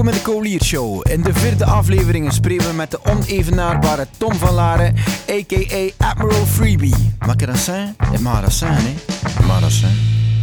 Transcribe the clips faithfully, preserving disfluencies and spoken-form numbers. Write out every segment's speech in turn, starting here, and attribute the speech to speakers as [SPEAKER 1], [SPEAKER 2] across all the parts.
[SPEAKER 1] Welkom in de Colier Show. In de vierde aflevering spreken we met de onevenaarbare Tom van Laren, a k a. Admiral Freebie. Macarassin en Marassin, hè? Marassin.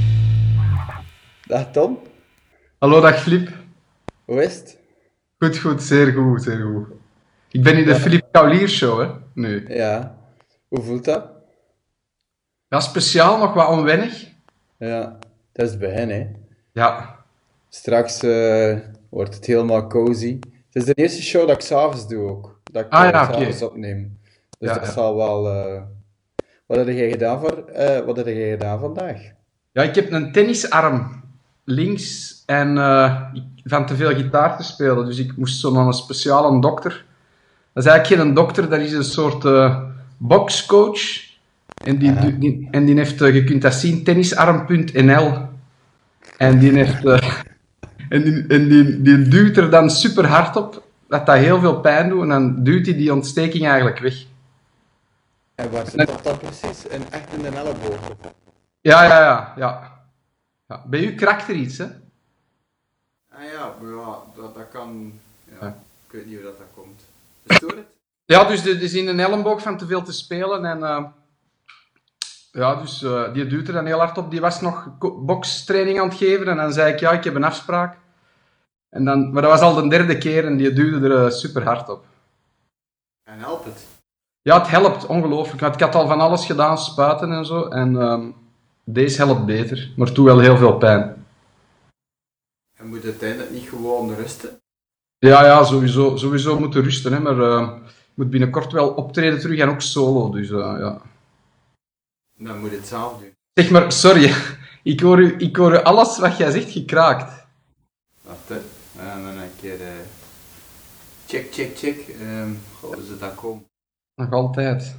[SPEAKER 2] Dag Tom.
[SPEAKER 3] Hallo, dag Filip.
[SPEAKER 2] Hoe is het?
[SPEAKER 3] Goed, goed, zeer goed, zeer goed. Ik ben in de Filip Colier Show, hè, nu.
[SPEAKER 2] Ja. Hoe voelt dat?
[SPEAKER 3] Ja, speciaal, nog wat onwennig.
[SPEAKER 2] Ja, dat is het begin, hè.
[SPEAKER 3] Ja.
[SPEAKER 2] Straks uh, wordt het helemaal cozy. Het is de eerste show dat ik s'avonds doe ook. Dat ik
[SPEAKER 3] Ah,
[SPEAKER 2] uh,
[SPEAKER 3] ja,
[SPEAKER 2] s'avonds
[SPEAKER 3] oké.
[SPEAKER 2] opneem. Dus
[SPEAKER 3] Ja,
[SPEAKER 2] dat
[SPEAKER 3] ja.
[SPEAKER 2] zal wel... Uh... Wat heb jij gedaan voor... Uh, wat heb jij gedaan vandaag?
[SPEAKER 3] Ja, ik heb een tennisarm links en uh, ik, van te veel gitaar te spelen. Dus ik moest zo naar een speciale dokter. Dat is eigenlijk geen dokter, dat is een soort uh, boxcoach. En die,
[SPEAKER 2] Aha.
[SPEAKER 3] die, en die heeft, uh, je kunt dat zien, tennisarm punt n l. En die heeft... Uh, en die, en die, die duwt er dan super hard op, dat dat heel veel pijn doet. En dan duwt hij die ontsteking eigenlijk weg.
[SPEAKER 2] En waar zit dat dan precies? En echt in de elleboog?
[SPEAKER 3] Ja, ja, ja. ja. ja. Bij u krakt er iets, hè?
[SPEAKER 2] Ah ja, maar ja, dat, dat kan... Ja,
[SPEAKER 3] Ja.
[SPEAKER 2] ik weet niet hoe dat, dat komt. Verstoor het?
[SPEAKER 3] Ja, dus dit is in een elleboog van te veel te spelen. En uh, ja, dus uh, die duwt er dan heel hard op. Die was nog ko- bokstraining aan het geven. En dan zei ik, ja, ik heb een afspraak. En dan, maar dat was al de derde keer en die duwde er uh, super hard op.
[SPEAKER 2] En helpt het?
[SPEAKER 3] Ja, het helpt, ongelooflijk. Want ik had al van alles gedaan, spuiten en zo. En um, deze helpt beter, maar doet wel heel veel pijn.
[SPEAKER 2] En moet uiteindelijk niet gewoon rusten?
[SPEAKER 3] Ja, ja, sowieso, sowieso moeten rusten. Hè, maar uh, ik moet binnenkort wel optreden terug en ook solo. Dus uh, ja.
[SPEAKER 2] Dan moet je het zelf doen.
[SPEAKER 3] Zeg maar, sorry. Ik hoor, u, ik hoor u alles wat jij zegt gekraakt.
[SPEAKER 2] Wacht, hè. En dan een keer... Uh... Check, check, check. Um, hoe is het dat komen?
[SPEAKER 3] Nog altijd.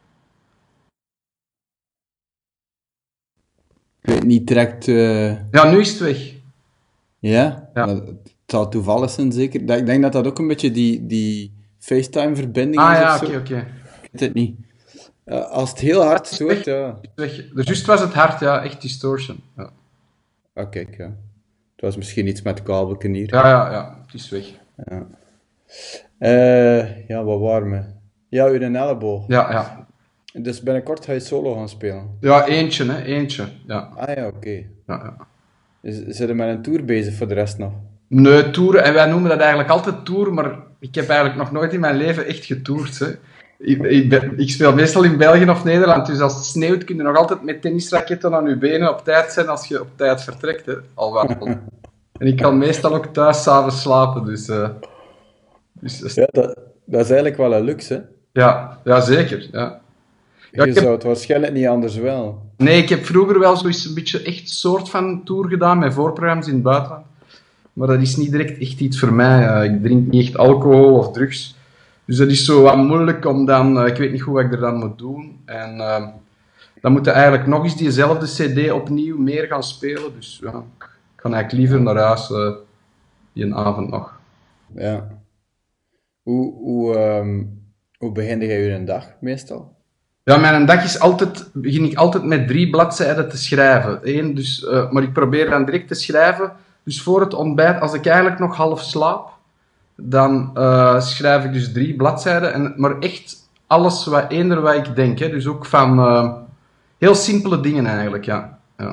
[SPEAKER 2] Ik weet niet direct... Uh...
[SPEAKER 3] Ja, nu is het weg.
[SPEAKER 2] Ja?
[SPEAKER 3] Ja.
[SPEAKER 2] Maar het zal toevallig zijn, zeker. Dat- Ik denk dat dat ook een beetje die, die FaceTime-verbinding
[SPEAKER 3] Ah
[SPEAKER 2] is
[SPEAKER 3] ja,
[SPEAKER 2] of
[SPEAKER 3] oké,
[SPEAKER 2] zo.
[SPEAKER 3] oké.
[SPEAKER 2] Ik weet het niet. Uh, als het heel hard stoort, ja.
[SPEAKER 3] Het is weg. Dus juist was het hard, ja, echt distortion. Ja,
[SPEAKER 2] Ah, kijk, ja. Het was misschien iets met kabelken hier.
[SPEAKER 3] ja, ja, ja het is weg.
[SPEAKER 2] Ja, uh, ja wat waren we? Ja, uw elleboog.
[SPEAKER 3] Ja, ja.
[SPEAKER 2] Dus binnenkort ga je solo gaan spelen.
[SPEAKER 3] Ja, eentje, hè, eentje. Ja,
[SPEAKER 2] Ah ja, oké.
[SPEAKER 3] ja, ja.
[SPEAKER 2] Dus zit je met een tour bezig voor de rest nog?
[SPEAKER 3] Nee, toeren. En wij noemen dat eigenlijk altijd tour, maar ik heb eigenlijk nog nooit in mijn leven echt getoerd. Hè. Ik, ik, ben- ik speel meestal in België of Nederland, dus als het sneeuwt kun je nog altijd met tennisraketten aan je benen op tijd zijn als je op tijd vertrekt. Hè. Al waar. En ik kan meestal ook thuis s'avonds slapen, dus... eh, dus dat is-
[SPEAKER 2] Ja, dat, dat is eigenlijk wel een luxe, hè?
[SPEAKER 3] ja, ja, zeker. Ja. Ja,
[SPEAKER 2] Je
[SPEAKER 3] ik heb-
[SPEAKER 2] zou het waarschijnlijk niet anders wel.
[SPEAKER 3] Nee, ik heb vroeger wel zoiets een beetje echt soort van tour gedaan met voorprogramma's in het buitenland. Maar dat is niet direct echt iets voor mij. Eh, ik drink niet echt alcohol of drugs. Dus dat is zo wat moeilijk om dan... eh, ik weet niet goed wat ik er dan moet doen. En eh, dan moet je eigenlijk nog eens diezelfde cd opnieuw meer gaan spelen. Dus ja, ik ga eigenlijk liever naar huis eh, die een avond nog.
[SPEAKER 2] Ja. Hoe, hoe, ehm, hoe begin jij je dag meestal?
[SPEAKER 3] Ja, mijn dag is altijd, begin ik altijd met drie bladzijden te schrijven. Eén, dus, eh, maar ik probeer dan direct te schrijven. Dus voor het ontbijt, als ik eigenlijk nog half slaap, dan eh, schrijf ik dus drie bladzijden. En, maar echt alles wat, eender wat ik denk. Hè. Dus ook van eh, heel simpele dingen eigenlijk, ja. Ja.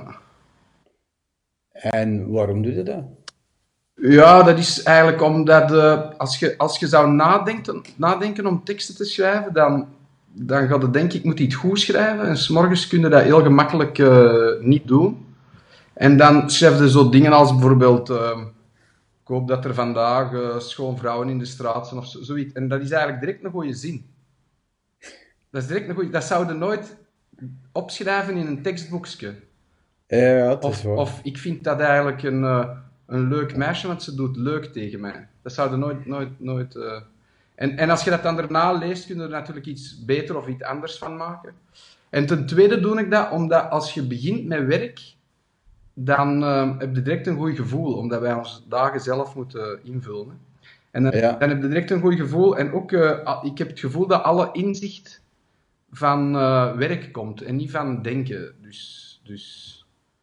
[SPEAKER 2] En waarom doe je dat?
[SPEAKER 3] Ja, dat is eigenlijk omdat eh, als, je, als je zou nadenken, nadenken om teksten te schrijven, dan, dan ga je denken, ik moet iets goed schrijven. En 's morgens kun je dat heel gemakkelijk eh, niet doen. En dan schrijf je zo dingen als bijvoorbeeld, eh, ik hoop dat er vandaag eh, schoon vrouwen in de straat zijn of zo, zoiets. En dat is eigenlijk direct een goede zin. Dat is direct een goeie, dat zou je nooit opschrijven in een tekstboekje.
[SPEAKER 2] Ja, dat is
[SPEAKER 3] Of,
[SPEAKER 2] waar.
[SPEAKER 3] of ik vind dat eigenlijk een, eh, een leuk meisje, want ze doet leuk tegen mij. Dat zou je nooit... nooit, nooit eh. en, en als je dat dan daarna leest, kun je er natuurlijk iets beter of iets anders van maken. En ten tweede doe ik dat omdat als je begint met werk, dan eh, heb je direct een goed gevoel, omdat wij onze dagen zelf moeten invullen. Hè. En dan,
[SPEAKER 2] Ja.
[SPEAKER 3] dan heb je direct een goed gevoel. En ook, eh, a- ik heb het gevoel dat alle inzicht van eh, werk komt en niet van denken. Dus... dus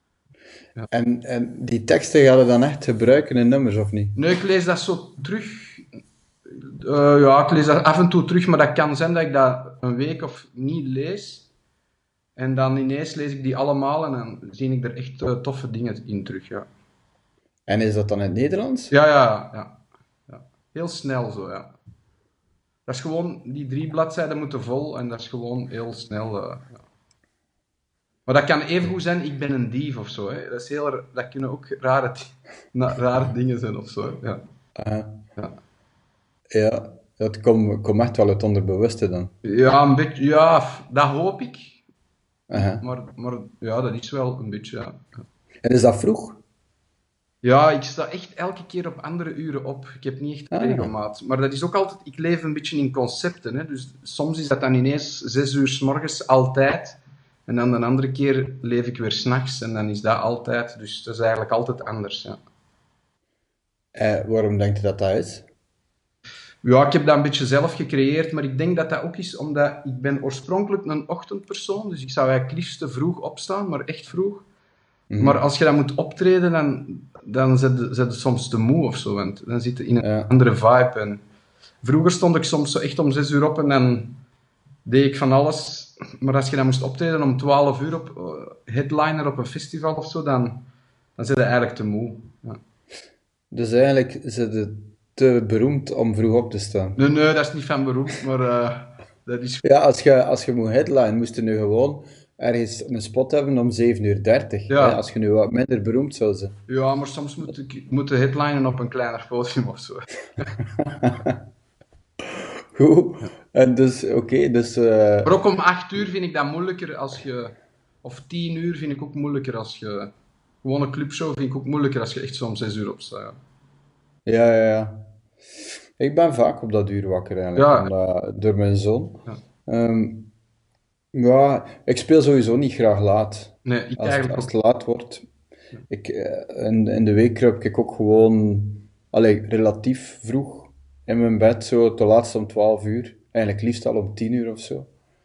[SPEAKER 3] Ja.
[SPEAKER 2] En, en die teksten ga je dan echt gebruiken in nummers, of niet?
[SPEAKER 3] Nee, ik lees dat zo terug. Eh, ja, ik lees dat af en toe terug, maar dat kan zijn dat ik dat een week of niet lees. En dan ineens lees ik die allemaal en dan zie ik er echt eh, toffe dingen in terug, ja.
[SPEAKER 2] En is dat dan in het Nederlands?
[SPEAKER 3] Ja, ja, ja. ja. Heel snel zo, ja. Dat is gewoon, die drie bladzijden moeten vol en dat is gewoon heel snel. eh, ja. Maar dat kan even goed zijn, ik ben een dief of zo. Hè. Dat, is heel, ra- dat kunnen ook rare, di- na- rare dingen zijn of zo. hè. Ja.
[SPEAKER 2] Aha.
[SPEAKER 3] Ja.
[SPEAKER 2] Ja, dat komt komt echt wel uit onderbewuste dan.
[SPEAKER 3] ja, een beetje, ja, f- dat hoop ik.
[SPEAKER 2] Aha.
[SPEAKER 3] Maar, maar ja, dat is wel een beetje, ja.
[SPEAKER 2] En is dat vroeg?
[SPEAKER 3] Ja, ik sta echt elke keer op andere uren op. Ik heb niet echt
[SPEAKER 2] Ah.
[SPEAKER 3] regelmaat. Maar dat is ook altijd, ik leef een beetje in concepten. Hè. Dus soms is dat dan ineens zes uur 's morgens, altijd. En dan een andere keer leef ik weer 's nachts en dan is dat altijd. Dus dat is eigenlijk altijd anders. Ja.
[SPEAKER 2] Eh, waarom denk je dat dat is?
[SPEAKER 3] Ja, ik heb dat een beetje zelf gecreëerd, maar ik denk dat dat ook is omdat ik ben oorspronkelijk een ochtendpersoon, dus ik zou eigenlijk liefst te vroeg opstaan, maar echt vroeg.
[SPEAKER 2] Mhm.
[SPEAKER 3] Maar als je dan moet optreden, dan, dan zit je, zit je soms te moe of zo, want dan zit je in een
[SPEAKER 2] Ja.
[SPEAKER 3] andere vibe. En vroeger stond ik soms zo echt om zes uur op en dan deed ik van alles. Maar als je dan moest optreden om twaalf uur op eh, headliner op een festival of zo, dan, dan zit je eigenlijk te moe. Ja.
[SPEAKER 2] Dus eigenlijk is het te beroemd om vroeg op te staan.
[SPEAKER 3] Nee, nee, dat is niet van beroep, maar eh, dat is...
[SPEAKER 2] Ja, als je, als je moet headline, moest je nu gewoon ergens een spot hebben om zeven uur dertig.
[SPEAKER 3] Ja.
[SPEAKER 2] Hè, als je nu wat minder beroemd zou zijn.
[SPEAKER 3] Ja, maar soms moet ik moet de headlinen op een kleiner podium of zo.
[SPEAKER 2] Goed. En dus, oké, dus... eh,
[SPEAKER 3] Maar ook om acht uur vind ik dat moeilijker als je... Of tien uur vind ik ook moeilijker als je... Gewoon een clubshow vind ik ook moeilijker als je echt zo om zes uur opstaat. Ja.
[SPEAKER 2] Ja, ja, ja. Ik ben vaak op dat uur wakker eigenlijk,
[SPEAKER 3] Ja.
[SPEAKER 2] omdat- door mijn zoon.
[SPEAKER 3] Ja.
[SPEAKER 2] Ehm, ja, ik speel sowieso niet graag laat.
[SPEAKER 3] Nee, ik
[SPEAKER 2] Als het,
[SPEAKER 3] eigenlijk
[SPEAKER 2] als
[SPEAKER 3] ook...
[SPEAKER 2] het laat wordt. Ik, eh, in, in de week kruip ik ook gewoon, allee, relatief vroeg in mijn bed, zo te laatst om twaalf uur. Eigenlijk liefst al om tien uur of zo.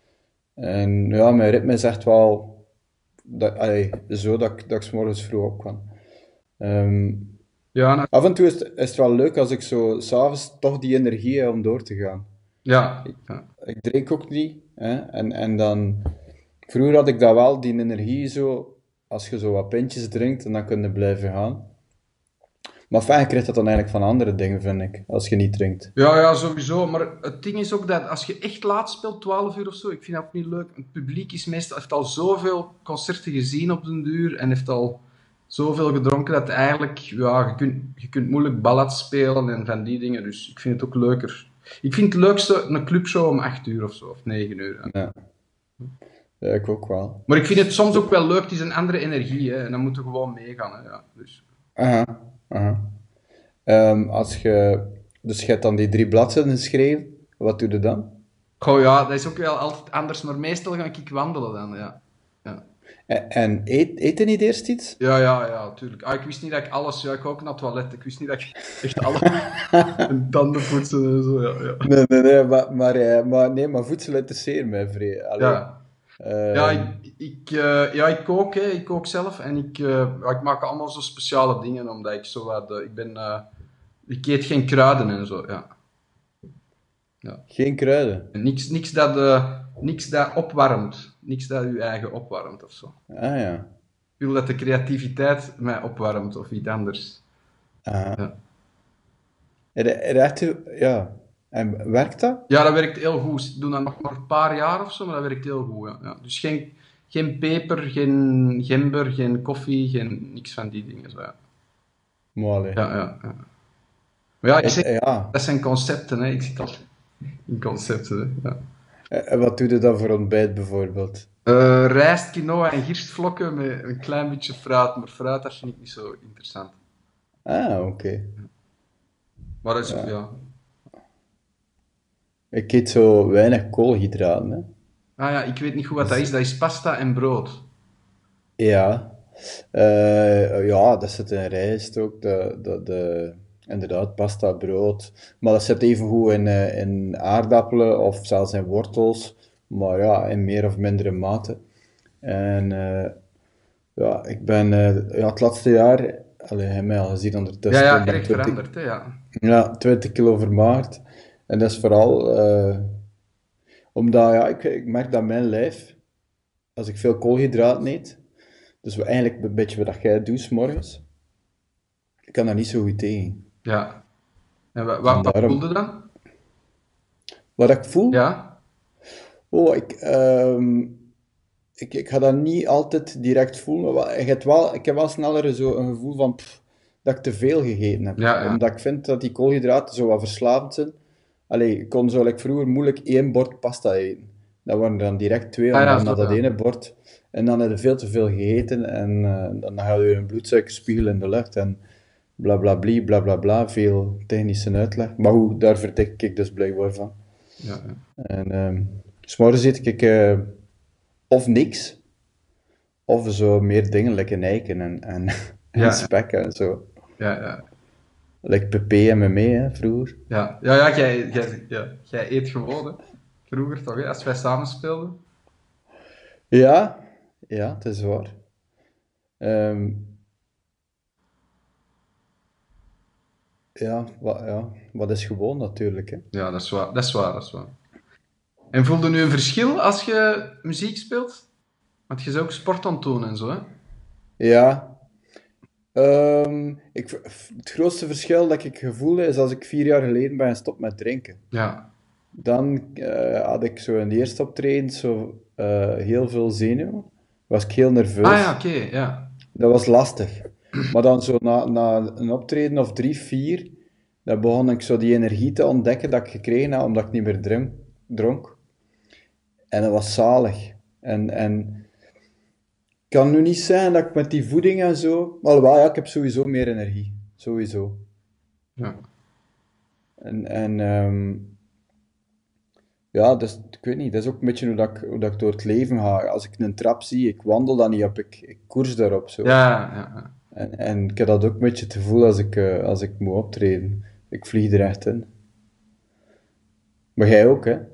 [SPEAKER 2] En ja, mijn ritme is echt wel dat, allee, zo dat ik, dat ik 's morgens vroeg op kan. Ehm,
[SPEAKER 3] Ja, nou,
[SPEAKER 2] af en toe is het, is het wel leuk als ik zo s'avonds toch die energie heb om door te gaan.
[SPEAKER 3] ja. ja.
[SPEAKER 2] Ik drink ook niet. Hè? En, en dan... Vroeger had ik dat wel, die energie zo... Als je zo wat pintjes drinkt, en dan kun je blijven gaan. Maar fijn, je krijgt dat dan eigenlijk van andere dingen, vind ik. Als je niet drinkt.
[SPEAKER 3] Ja, ja, sowieso. Maar het ding is ook dat als je echt laat speelt, twaalf uur of zo, ik vind dat ook niet leuk. Het publiek is meestal, heeft al zoveel concerten gezien op den duur en heeft al zoveel gedronken dat eigenlijk, ja, je kunt, je kunt moeilijk ballads spelen en van die dingen. Dus ik vind het ook leuker. Ik vind het leukste een clubshow om acht uur of zo, of negen uur.
[SPEAKER 2] Ja. Ja, ik ook wel.
[SPEAKER 3] Maar ik vind het soms ook wel leuk, het is een andere energie, hè, en dan moeten we gewoon meegaan. Hè, ja. Dus.
[SPEAKER 2] Aha, aha. Ehm, als je... Dus je hebt dan die drie bladzijden geschreven. Wat doe je dan?
[SPEAKER 3] Goh, ja, dat is ook wel altijd anders, maar meestal ga ik wandelen dan, ja. Ja.
[SPEAKER 2] En, en eet, eet je niet eerst iets?
[SPEAKER 3] Ja, ja, ja, tuurlijk. Ah, ik wist niet dat ik alles... Ja, ik ga ook naar het toilet. Ik wist niet dat ik echt alles... en tanden poetsen en zo, ja. Ja,
[SPEAKER 2] Nee, nee, nee, maar, maar, eh, maar, nee, maar voedsel interesseert mij vrij. Allee,
[SPEAKER 3] ja.
[SPEAKER 2] ehm,
[SPEAKER 3] ja ik, ik, eh, ja, ik kook, hè. Ik kook zelf. En ik, eh, ja, ik maak allemaal zo speciale dingen, omdat ik zo wat... eh, ik ben... eh, ik eet geen kruiden en zo, ja.
[SPEAKER 2] Geen kruiden.
[SPEAKER 3] En niks, niks, dat, eh, niks dat opwarmt. Niks dat je eigen opwarmt of zo.
[SPEAKER 2] Ah ja.
[SPEAKER 3] Ik wil dat de creativiteit mij opwarmt of iets anders.
[SPEAKER 2] Aha.
[SPEAKER 3] Ja.
[SPEAKER 2] Er, er echt, ja. En werkt dat?
[SPEAKER 3] Ja, dat werkt heel goed. Ik doe dat nog maar een paar jaar of zo, maar dat werkt heel goed. Ja. Ja. Dus geen, geen peper, geen gember, geen koffie, geen, niks van die dingen. Zo, ja.
[SPEAKER 2] Mooi.
[SPEAKER 3] Ja, ja, ja. Maar ja, ik zeg,
[SPEAKER 2] Ja.
[SPEAKER 3] dat zijn concepten. Hè. Ik zit al in concepten. Hè. Ja.
[SPEAKER 2] En wat doe je dan voor ontbijt bijvoorbeeld?
[SPEAKER 3] Eh, rijst, quinoa en girstvlokken met een klein beetje fruit. Maar fruit, dat vind ik niet zo interessant.
[SPEAKER 2] Ah, oké.
[SPEAKER 3] Maar dat is ook, ja.
[SPEAKER 2] Ik eet zo weinig koolhydraten, hè.
[SPEAKER 3] Ah ja, ik weet niet goed wat dat is. Dat is pasta en brood.
[SPEAKER 2] Ja. Eh, ja, dat zit in rijst ook. De, de, de, inderdaad, pasta, brood. Maar dat zit evengoed in, eh, in aardappelen of zelfs in wortels. Maar ja, in meer of mindere mate. En eh, Ja, ik ben eh, ja, het laatste jaar, allee, hij mij al gezien
[SPEAKER 3] Ja,
[SPEAKER 2] ondertussen,
[SPEAKER 3] ja,
[SPEAKER 2] ik ben
[SPEAKER 3] erg
[SPEAKER 2] twintig,
[SPEAKER 3] veranderd, hè, ja.
[SPEAKER 2] ja, twintig kilo vermaagd. En dat is vooral eh, omdat ja, ik, ik merk dat mijn lijf, als ik veel koolhydraten eet, dus we eigenlijk een beetje wat jij doet 's morgens, ik kan daar niet zo goed tegen.
[SPEAKER 3] Ja. En wa-
[SPEAKER 2] En
[SPEAKER 3] wat, wat voelde
[SPEAKER 2] daarom,
[SPEAKER 3] dan?
[SPEAKER 2] wat ik voel,
[SPEAKER 3] Ja?
[SPEAKER 2] oh, ik, ehm, ik, ik ga dat niet altijd direct voelen, maar ik heb wel, ik heb wel sneller zo een gevoel van pff, dat ik te veel gegeten heb.
[SPEAKER 3] Ja, ja.
[SPEAKER 2] Omdat ik vind dat die koolhydraten zo wat verslavend zijn. Allee, ik kon zo like vroeger moeilijk één bord pasta eten. Dat waren dan direct twee,
[SPEAKER 3] Ah ja,
[SPEAKER 2] omdat
[SPEAKER 3] zo
[SPEAKER 2] na dat
[SPEAKER 3] ja.
[SPEAKER 2] ene bord... En dan heb je veel te veel gegeten en eh, dan ga je een bloedsuikerspiegel in de lucht en bla bla bla bla bla bla, veel technische uitleg. Maar hoe, daar vertik ik dus blijkbaar van.
[SPEAKER 3] Ja, ja.
[SPEAKER 2] En ehm 's morgens eet ik eh, of niks, of zo meer dingen, like een eiken en, en, en
[SPEAKER 3] Ja,
[SPEAKER 2] spek en zo.
[SPEAKER 3] ja, ja.
[SPEAKER 2] Like Pepe en me hè, vroeger.
[SPEAKER 3] Ja, ja, ja, jij, jij, ja, jij eet gewoon, hè. Vroeger toch, hè, als wij samen speelden.
[SPEAKER 2] Ja, ja, het is waar. Ehm, ja, wat, ja, wat is gewoon natuurlijk, hè.
[SPEAKER 3] Ja, dat is waar, dat is waar, dat is waar. En voelde nu een verschil als je muziek speelt? Want je zou ook sport aan het doen en zo, hè?
[SPEAKER 2] Ja, ehm, ik, het grootste verschil dat ik gevoel is als ik vier jaar geleden ben gestopt met drinken.
[SPEAKER 3] Ja.
[SPEAKER 2] Dan eh, had ik zo in de eerste optreden zo eh, heel veel zenuwen. Was ik heel
[SPEAKER 3] Ah ja,
[SPEAKER 2] nerveus.
[SPEAKER 3] oké, ja.
[SPEAKER 2] Dat was lastig. Maar dan zo na, na een optreden of drie, vier, dan begon ik zo die energie te ontdekken dat ik gekregen had omdat ik niet meer drink, dronk. En dat was zalig. En, en ik kan nu niet zeggen dat ik met die voeding en zo... Alhoewel, ja, ik heb sowieso meer energie. Sowieso.
[SPEAKER 3] Ja.
[SPEAKER 2] En, en ehm, ja, dus, ik weet niet, dat is ook een beetje hoe dat ik, hoe dat ik door het leven ga. Als ik een trap zie, ik wandel dan niet op, ik, ik koers daarop zo.
[SPEAKER 3] Ja, ja, ja.
[SPEAKER 2] En, en ik heb dat ook een beetje te voelen als ik, eh, als ik moet optreden. Ik vlieg er echt in. Maar jij ook, hè?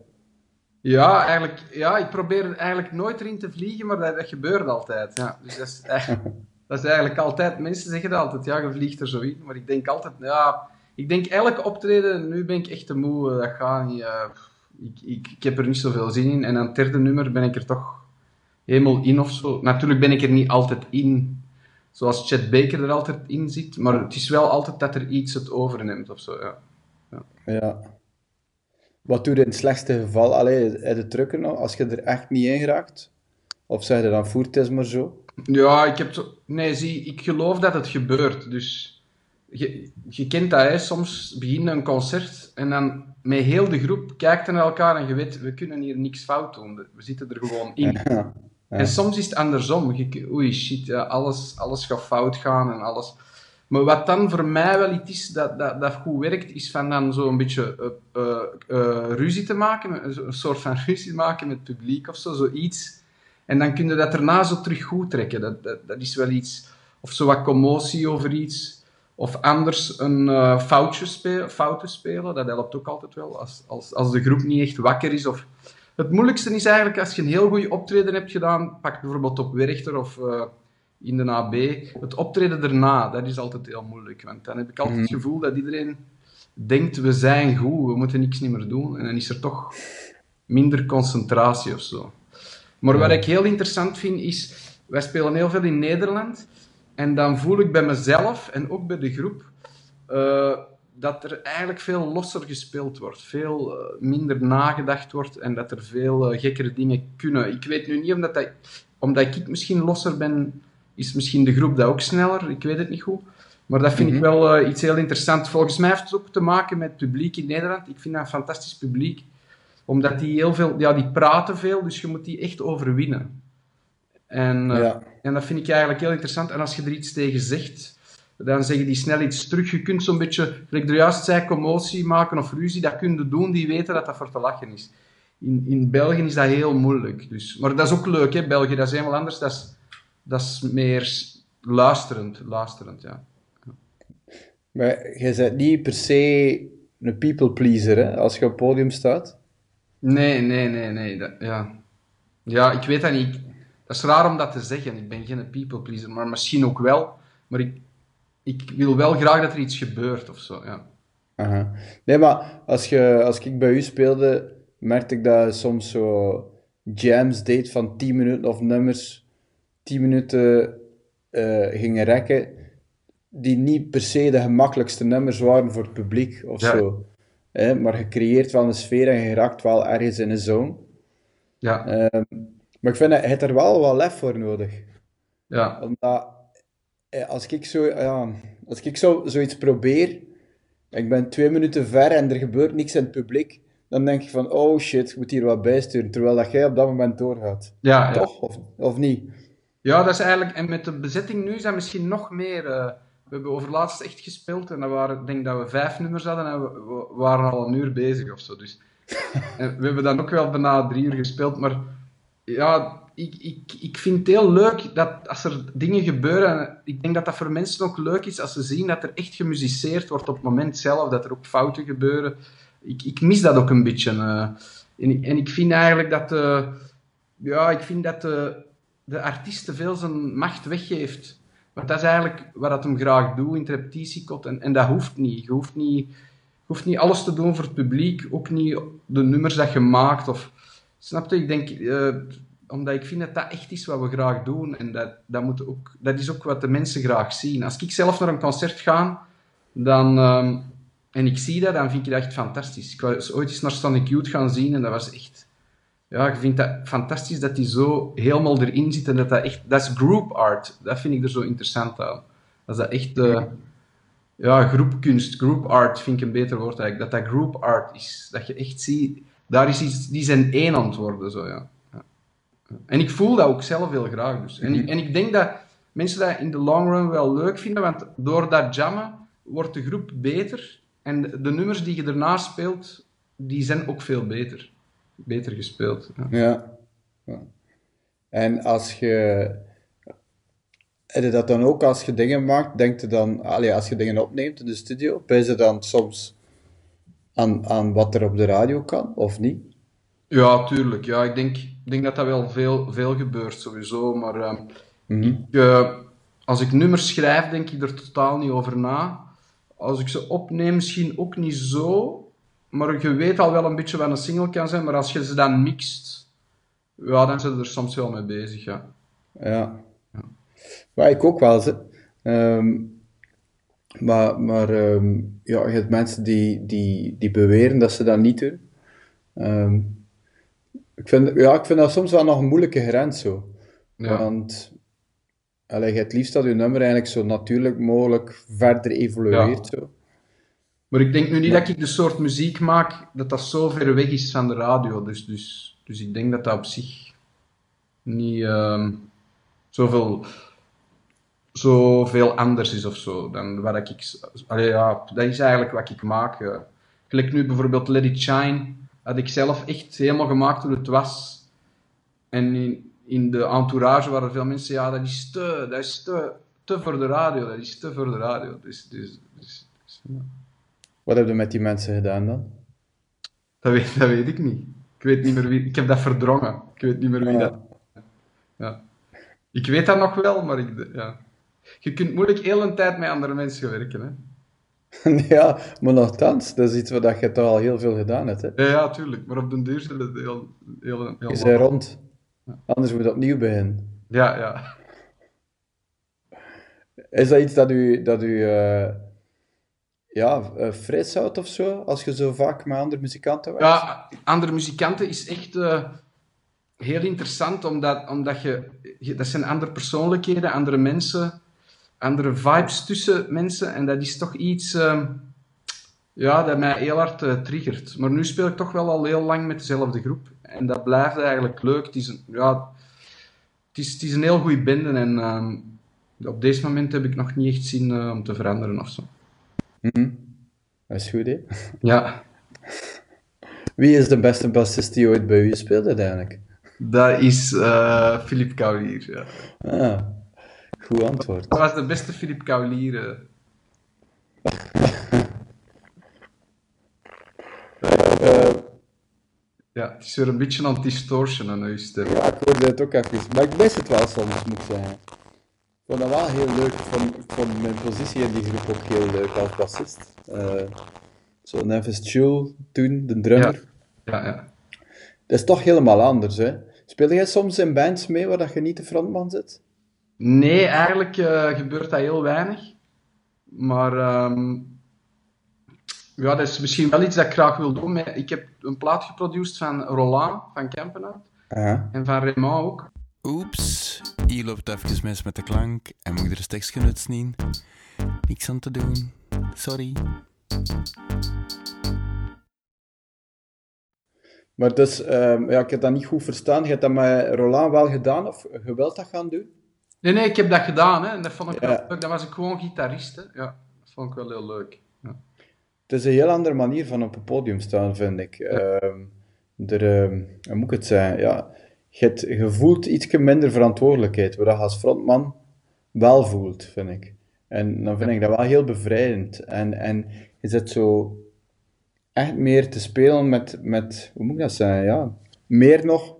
[SPEAKER 3] Ja, eigenlijk, ja, ik probeer eigenlijk nooit erin te vliegen, maar dat, dat gebeurt altijd. Ja. Dus dat is, echt- dat is eigenlijk altijd, mensen zeggen dat altijd, ja, je vliegt er zo in. Maar ik denk altijd, ja, ik denk elke optreden, nu ben ik echt te moe, dat gaat niet. eh, ik, ik, ik heb er niet zoveel zin in. En aan het derde nummer ben ik er toch helemaal in of zo. Natuurlijk ben ik er niet altijd in, zoals Chet Baker er altijd in zit, maar het is wel altijd dat er iets het overneemt of zo, ja. Ja.
[SPEAKER 2] Ja. Wat doe je in het slechtste geval? Allee, heb je drukken nog, als je er echt niet in geraakt? Of zeg je dan, voert het is maar zo?
[SPEAKER 3] Ja, ik heb zo... Nee, zie, ik geloof dat het gebeurt. Dus je, je kent dat, hè. Soms begint een concert en dan met heel de groep kijkt er naar elkaar en je weet, we kunnen hier niks fout doen. We zitten er gewoon in.
[SPEAKER 2] Ja.
[SPEAKER 3] En
[SPEAKER 2] Ja.
[SPEAKER 3] soms is het andersom. Je, oei, shit, ja, alles, alles gaat fout gaan en alles. Maar wat dan voor mij wel iets is dat, dat, dat goed werkt, is van dan zo een beetje eh, eh, eh, ruzie te maken, met- een soort van ruzie maken met het publiek of zo, zoiets. En dan kun je dat daarna zo terug goed trekken. Dat, dat, dat is wel iets. Of zo wat commotie over iets. Of anders een eh, foutje spelen, fouten spelen. Dat helpt ook altijd wel. Als, als, als de groep niet echt wakker is. Of... Het moeilijkste is eigenlijk als je een heel goed optreden hebt gedaan. Pak bijvoorbeeld op Werchter of eh, in de A B. Het optreden daarna, dat is altijd heel moeilijk. Want dan heb ik altijd het gevoel dat iedereen denkt, we zijn goed, we moeten niks niet meer doen. En dan is er toch minder concentratie of zo. Maar wat
[SPEAKER 2] Ja.
[SPEAKER 3] ik heel interessant vind is, wij spelen heel veel in Nederland en dan voel ik bij mezelf en ook bij de groep eh, dat er eigenlijk veel losser gespeeld wordt, veel eh, minder nagedacht wordt en dat er veel eh, gekkere dingen kunnen. Ik weet nu niet omdat, dat, omdat ik misschien losser ben, is misschien de groep dat ook sneller, ik weet het niet goed. Maar dat vind ik
[SPEAKER 2] Mhm.
[SPEAKER 3] wel eh, iets heel interessants. Volgens mij heeft het ook te maken met het publiek in Nederland. Ik vind dat een fantastisch publiek omdat die heel veel, ja, die praten veel, dus je moet die echt overwinnen. En, eh,
[SPEAKER 2] Ja.
[SPEAKER 3] en dat vind ik eigenlijk heel interessant. En als je er iets tegen zegt, dan zeggen die snel iets terug. Je kunt zo'n beetje, zoals ik er juist zei, commotie maken of ruzie, dat kun je doen, die weten dat dat voor te lachen is. In, in België is dat heel moeilijk. Dus. Maar dat is ook leuk, hè, België, dat is helemaal anders. Dat is, dat is meer luisterend, luisterend, ja.
[SPEAKER 2] Maar jij bent niet per se een people pleaser, hè, als je op het podium staat.
[SPEAKER 3] Nee, nee, nee, nee. Dat, ja. Ja, ik weet dat niet. dat is raar om dat te zeggen. Ik ben geen people pleaser, maar misschien ook wel. Maar ik, ik wil wel graag dat er iets gebeurt of zo. Ja.
[SPEAKER 2] Aha. Nee, maar als, je, als ik bij u speelde, merkte ik dat je soms zo jams deed van tien minuten of nummers tien minuten uh, gingen rekken, die niet per se de gemakkelijkste nummers waren voor het publiek of
[SPEAKER 3] Ja.
[SPEAKER 2] zo. Hè? Maar je creëert wel een sfeer en je raakt wel ergens in een zone.
[SPEAKER 3] Ja,
[SPEAKER 2] Um, maar ik vind dat je hebt er wel wat lef voor nodig.
[SPEAKER 3] ja,
[SPEAKER 2] Omdat eh, als ik zo, ja, als ik zo zoiets probeer, ik ben twee minuten ver en er gebeurt niks in het publiek, dan denk je van, oh shit, ik moet hier wat bijsturen, terwijl dat jij op dat moment doorgaat.
[SPEAKER 3] ja, ja.
[SPEAKER 2] Toch? Of, of niet?
[SPEAKER 3] Ja, dat is eigenlijk... En met de bezetting nu is dat misschien nog meer... eh, we hebben overlaatst echt gespeeld en dat waren, ik denk dat we vijf nummers hadden en we, we waren al een uur bezig of zo. Dus. En we hebben dan ook wel bijna drie uur gespeeld, maar ja, ik, ik, ik vind het heel leuk dat als er dingen gebeuren, en ik denk dat dat voor mensen ook leuk is als ze zien dat er echt gemusiceerd wordt op het moment zelf, dat er ook fouten gebeuren. Ik, ik mis dat ook een beetje. eh. en, ik, en ik vind eigenlijk dat de, ja, ik vind dat de, de artiest te veel zijn macht weggeeft. Want dat is eigenlijk wat dat hem graag doet in het repetitiekot. En, en dat hoeft niet. Je hoeft niet, je hoeft niet alles te doen voor het publiek. Ook niet de nummers dat je maakt. Of, snap je? Ik denk... Uh, omdat ik vind dat dat echt is wat we graag doen. En dat, dat, moet ook, dat is ook wat de mensen graag zien. Als ik zelf naar een concert ga, dan, um, en ik zie dat, dan vind ik dat echt fantastisch. Ik was ooit eens naar Sonic Youth gaan zien en dat was echt... Ja, ik vind dat fantastisch dat die zo helemaal erin zit en dat dat echt... Dat is group art. Dat vind ik er zo interessant aan. Dat is dat echt... Uh, ja, groepkunst, group art vind ik een beter woord eigenlijk. Dat dat group art is. Dat je echt ziet... Daar is iets... Die zijn één aan het worden, zo ja. En ik voel dat ook zelf heel graag. Dus. En, ik, en ik denk dat mensen dat in de long run wel leuk vinden, want door dat jammen wordt de groep beter. En de, de nummers die je daarna speelt, die zijn ook veel beter. Beter gespeeld. Ja.
[SPEAKER 2] Ja. Ja. En als je... Heb je dat dan ook als je dingen maakt, denk je dan... Allee, als je dingen opneemt in de studio, ben je dan soms aan, aan wat er op de radio kan, of niet?
[SPEAKER 3] Ja, tuurlijk. Ja, ik denk, ik denk dat dat wel veel, veel gebeurt, sowieso. Maar uh,
[SPEAKER 2] Mhm.
[SPEAKER 3] ik, uh, als ik nummers schrijf, denk ik er totaal niet over na. Als ik ze opneem, misschien ook niet zo. Maar je weet al wel een beetje wat een single kan zijn. Maar als je ze dan mixt, ja, dan zijn ze er soms wel mee bezig, ja.
[SPEAKER 2] Ja. Maar ik ook wel, ze. Ehm, maar maar ehm, ja, je hebt mensen die, die, die beweren dat ze dat niet doen. Ehm, ik vind, ja, ik vind dat soms wel nog een moeilijke grens zo.
[SPEAKER 3] Ja.
[SPEAKER 2] Want allee, je hebt het liefst dat je nummer eigenlijk zo natuurlijk mogelijk verder evolueert. Zo.
[SPEAKER 3] Maar ik denk nu niet dat ik de soort muziek maak dat dat zo ver weg is van de radio. Dus, dus, dus ik denk dat dat op zich niet ehm, zoveel, zoveel anders is of zo dan wat ik... Allee, ja, dat is eigenlijk wat ik maak. eh. Gelijk nu bijvoorbeeld Let It Shine had ik zelf echt helemaal gemaakt hoe het was. En in, in de entourage waren veel mensen, ja, dat is te, dat is te, te voor de radio, dat is te voor de radio. Dus, dus, dus, dus, ja.
[SPEAKER 2] Wat heb je met die mensen gedaan dan?
[SPEAKER 3] Dat weet, dat weet ik niet. Ik weet niet meer wie... Ik heb dat verdrongen. Ik weet niet meer wie
[SPEAKER 2] Ah.
[SPEAKER 3] dat... Ja. Ik weet dat nog wel, maar ik... Ja. Je kunt moeilijk heel een tijd met andere mensen werken, hè.
[SPEAKER 2] Ja, maar nogthans, dat is iets wat je toch al heel veel gedaan hebt. Hè?
[SPEAKER 3] Ja, ja, tuurlijk. Maar op den duur zit het heel... heel, heel
[SPEAKER 2] Je bent rond. Anders moet je opnieuw beginnen.
[SPEAKER 3] Ja, ja.
[SPEAKER 2] Is dat iets dat u, dat u uh, ja, uh, fris houdt of zo, als je zo vaak met andere muzikanten werkt?
[SPEAKER 3] Ja, andere muzikanten is echt uh, heel interessant, omdat, omdat je, je... Dat zijn andere persoonlijkheden, andere mensen, andere vibes tussen mensen. En dat is toch iets... Uh, ja, dat mij heel hard uh, triggert. Maar nu speel ik toch wel al heel lang met dezelfde groep. En dat blijft eigenlijk leuk. Het is een, ja, het is, het is een heel goede bende. En um, op deze moment heb ik nog niet echt zin uh, om te veranderen of zo.
[SPEAKER 2] Mm-hmm. Dat is goed, hè?
[SPEAKER 3] Ja.
[SPEAKER 2] Wie is de beste bassist die ooit bij u speelde, uiteindelijk?
[SPEAKER 3] Dat is uh, Philippe Cavalier, ja.
[SPEAKER 2] Ah, goed antwoord.
[SPEAKER 3] Dat was de beste Philippe Cavalier. Uh.
[SPEAKER 2] Uh,
[SPEAKER 3] Ja, het is weer een beetje aan het distortionen, nu stem.
[SPEAKER 2] Ja, ik hoorde het ook even. Maar ik mis het wel soms, moet ik zeggen. Ik vond dat wel heel leuk. Ik vond, ik vond mijn positie in die groep ook heel leuk als bassist. Eh zo Nevis Chul toen, de drummer.
[SPEAKER 3] Ja, ja, ja.
[SPEAKER 2] Dat is toch helemaal anders, hè? Speel jij soms in bands mee waar dat je niet de frontman zit?
[SPEAKER 3] Nee, eigenlijk eh, gebeurt dat heel weinig. Maar ehm, ja, dat is misschien wel iets dat ik graag wil doen. Maar ik heb een plaat geproduceerd van Roland van Kempenhout
[SPEAKER 2] Aha.
[SPEAKER 3] en van Raymond ook.
[SPEAKER 1] Oeps, hier loopt het even mis met de klank en moet ik er een tekstje uitzien. Niks aan te doen. Sorry.
[SPEAKER 2] Maar dus, ehm, ja, ik heb dat niet goed verstaan. Je hebt dat met Roland wel gedaan, of je wilt dat gaan doen?
[SPEAKER 3] Nee, nee, ik heb dat gedaan, hè. En dat vond ik
[SPEAKER 2] Ja.
[SPEAKER 3] wel leuk. Dan was ik gewoon gitarist, hè. Ja, dat vond ik wel heel leuk. Ja.
[SPEAKER 2] Het is een heel andere manier van op een podium staan, vind ik. Ehm, er, ehm, hoe moet ik het zeggen? Ja, je, hebt- je voelt iets minder verantwoordelijkheid, wat je als frontman wel voelt, vind ik. En dan vind ik dat wel heel bevrijdend. En, en je zit zo echt meer te spelen met, met, hoe moet ik dat zeggen? Ja, meer nog.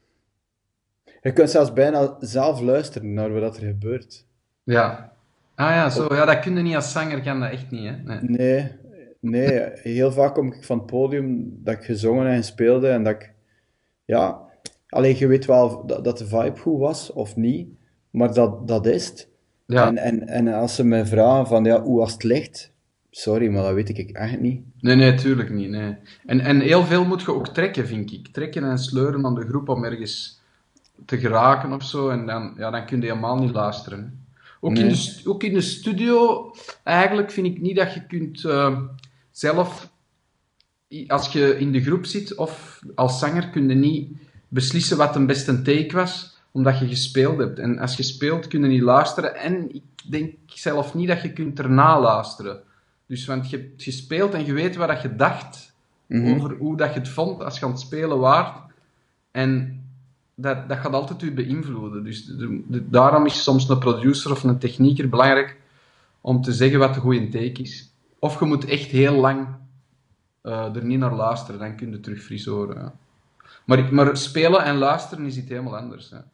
[SPEAKER 2] Je kunt zelfs bijna zelf luisteren naar wat er gebeurt.
[SPEAKER 3] Ja. Ah ja, zo. Ja, dat kun je niet als zanger, kan dat echt niet, hè. Nee.
[SPEAKER 2] Nee, nee, heel vaak kom ik van het podium dat ik gezongen en speelde en dat ik, ja, alleen je weet wel dat, dat de vibe goed was of niet, maar dat, dat is het.
[SPEAKER 3] Ja.
[SPEAKER 2] En, en, en als ze mij vragen van, ja, hoe was het licht? Sorry, maar dat weet ik echt niet.
[SPEAKER 3] Nee, nee, tuurlijk niet. Nee. En, en heel veel moet je ook trekken, vind ik. Trekken en sleuren aan de groep om ergens te geraken of zo. En dan, ja, dan kun je helemaal niet luisteren, hè. Ook, in
[SPEAKER 2] Nee.
[SPEAKER 3] de, stu- ook in de studio, eigenlijk vind ik niet dat je kunt eh, zelf, i- als je in de groep zit of als zanger, kun je niet beslissen wat een beste take was, omdat je gespeeld hebt. En als je speelt, kun je niet luisteren. En ik denk zelf niet dat je kunt erna luisteren. Dus, want je hebt gespeeld en je weet wat dat je dacht
[SPEAKER 2] Mhm.
[SPEAKER 3] over hoe dat je het vond als je aan het spelen waart. En dat, dat gaat altijd u beïnvloeden. Dus de- de- daarom is soms een producer of een technieker belangrijk om te zeggen wat de goede take is. Of je moet echt heel lang eh, er niet naar luisteren, dan kun je terug fris horen. Ja. Maar, ik- maar spelen en luisteren is iets helemaal anders. Hè.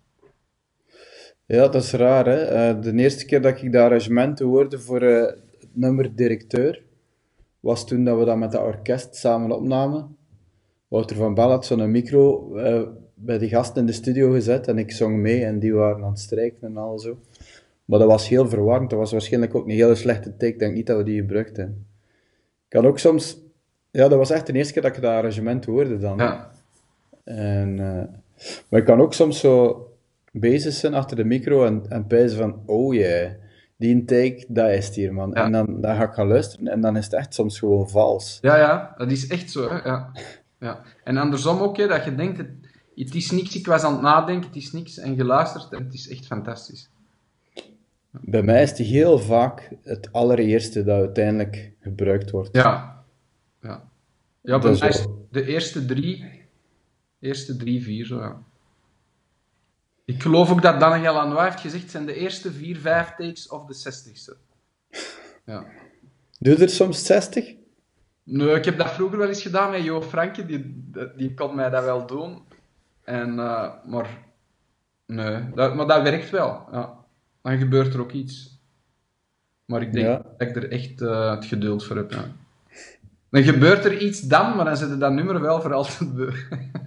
[SPEAKER 2] Ja, dat is raar, hè. Eh, de eerste keer dat ik de arrangementen hoorde voor eh, het nummer Directeur, was toen dat we dat met dat orkest samen opnamen. Wouter van Bel had zo'n micro eh, bij die gasten in de studio gezet en ik zong mee en die waren aan het strijken en al zo. Maar dat was heel verwarrend, dat was waarschijnlijk ook een hele slechte take, ik denk niet dat we die gebruikt hebben. Ik had ook soms, ja, dat was echt de eerste keer dat ik dat arrangement hoorde dan.
[SPEAKER 3] Ja.
[SPEAKER 2] En, eh, maar ik kan ook soms zo bezig zijn achter de micro en, en pijzen van, oh yeah, die take, dat is het hier, man.
[SPEAKER 3] Ja.
[SPEAKER 2] En dan, dan ga ik gaan luisteren en dan is het echt soms gewoon vals.
[SPEAKER 3] Ja, ja, dat is echt zo. Hè. Ja. Ja. En andersom ook, hè, dat je denkt, het, het is niks, ik was aan het nadenken, het is niks, en je luistert en het is echt fantastisch.
[SPEAKER 2] Bij mij is het heel vaak het allereerste dat uiteindelijk gebruikt wordt.
[SPEAKER 3] Ja. Ja, ja bij
[SPEAKER 2] Dat is
[SPEAKER 3] mij is
[SPEAKER 2] wel-
[SPEAKER 3] de eerste drie, eerste drie, vier, zo ja. Ik geloof ook dat Daniel Lanois heeft gezegd, het zijn de eerste vier, vijf takes of de zestigste. Ja.
[SPEAKER 2] Doe je er soms zestig?
[SPEAKER 3] Nee, ik heb dat vroeger wel eens gedaan met Jo Franke, die, die kon mij dat wel doen. En, eh, maar, nee, dat, maar dat werkt wel. Ja. Dan gebeurt er ook iets. Maar ik denk
[SPEAKER 2] Ja.
[SPEAKER 3] dat ik er echt eh, het geduld voor heb. Ja. Dan gebeurt er iets dan, maar dan zet je dat nummer wel voor altijd be-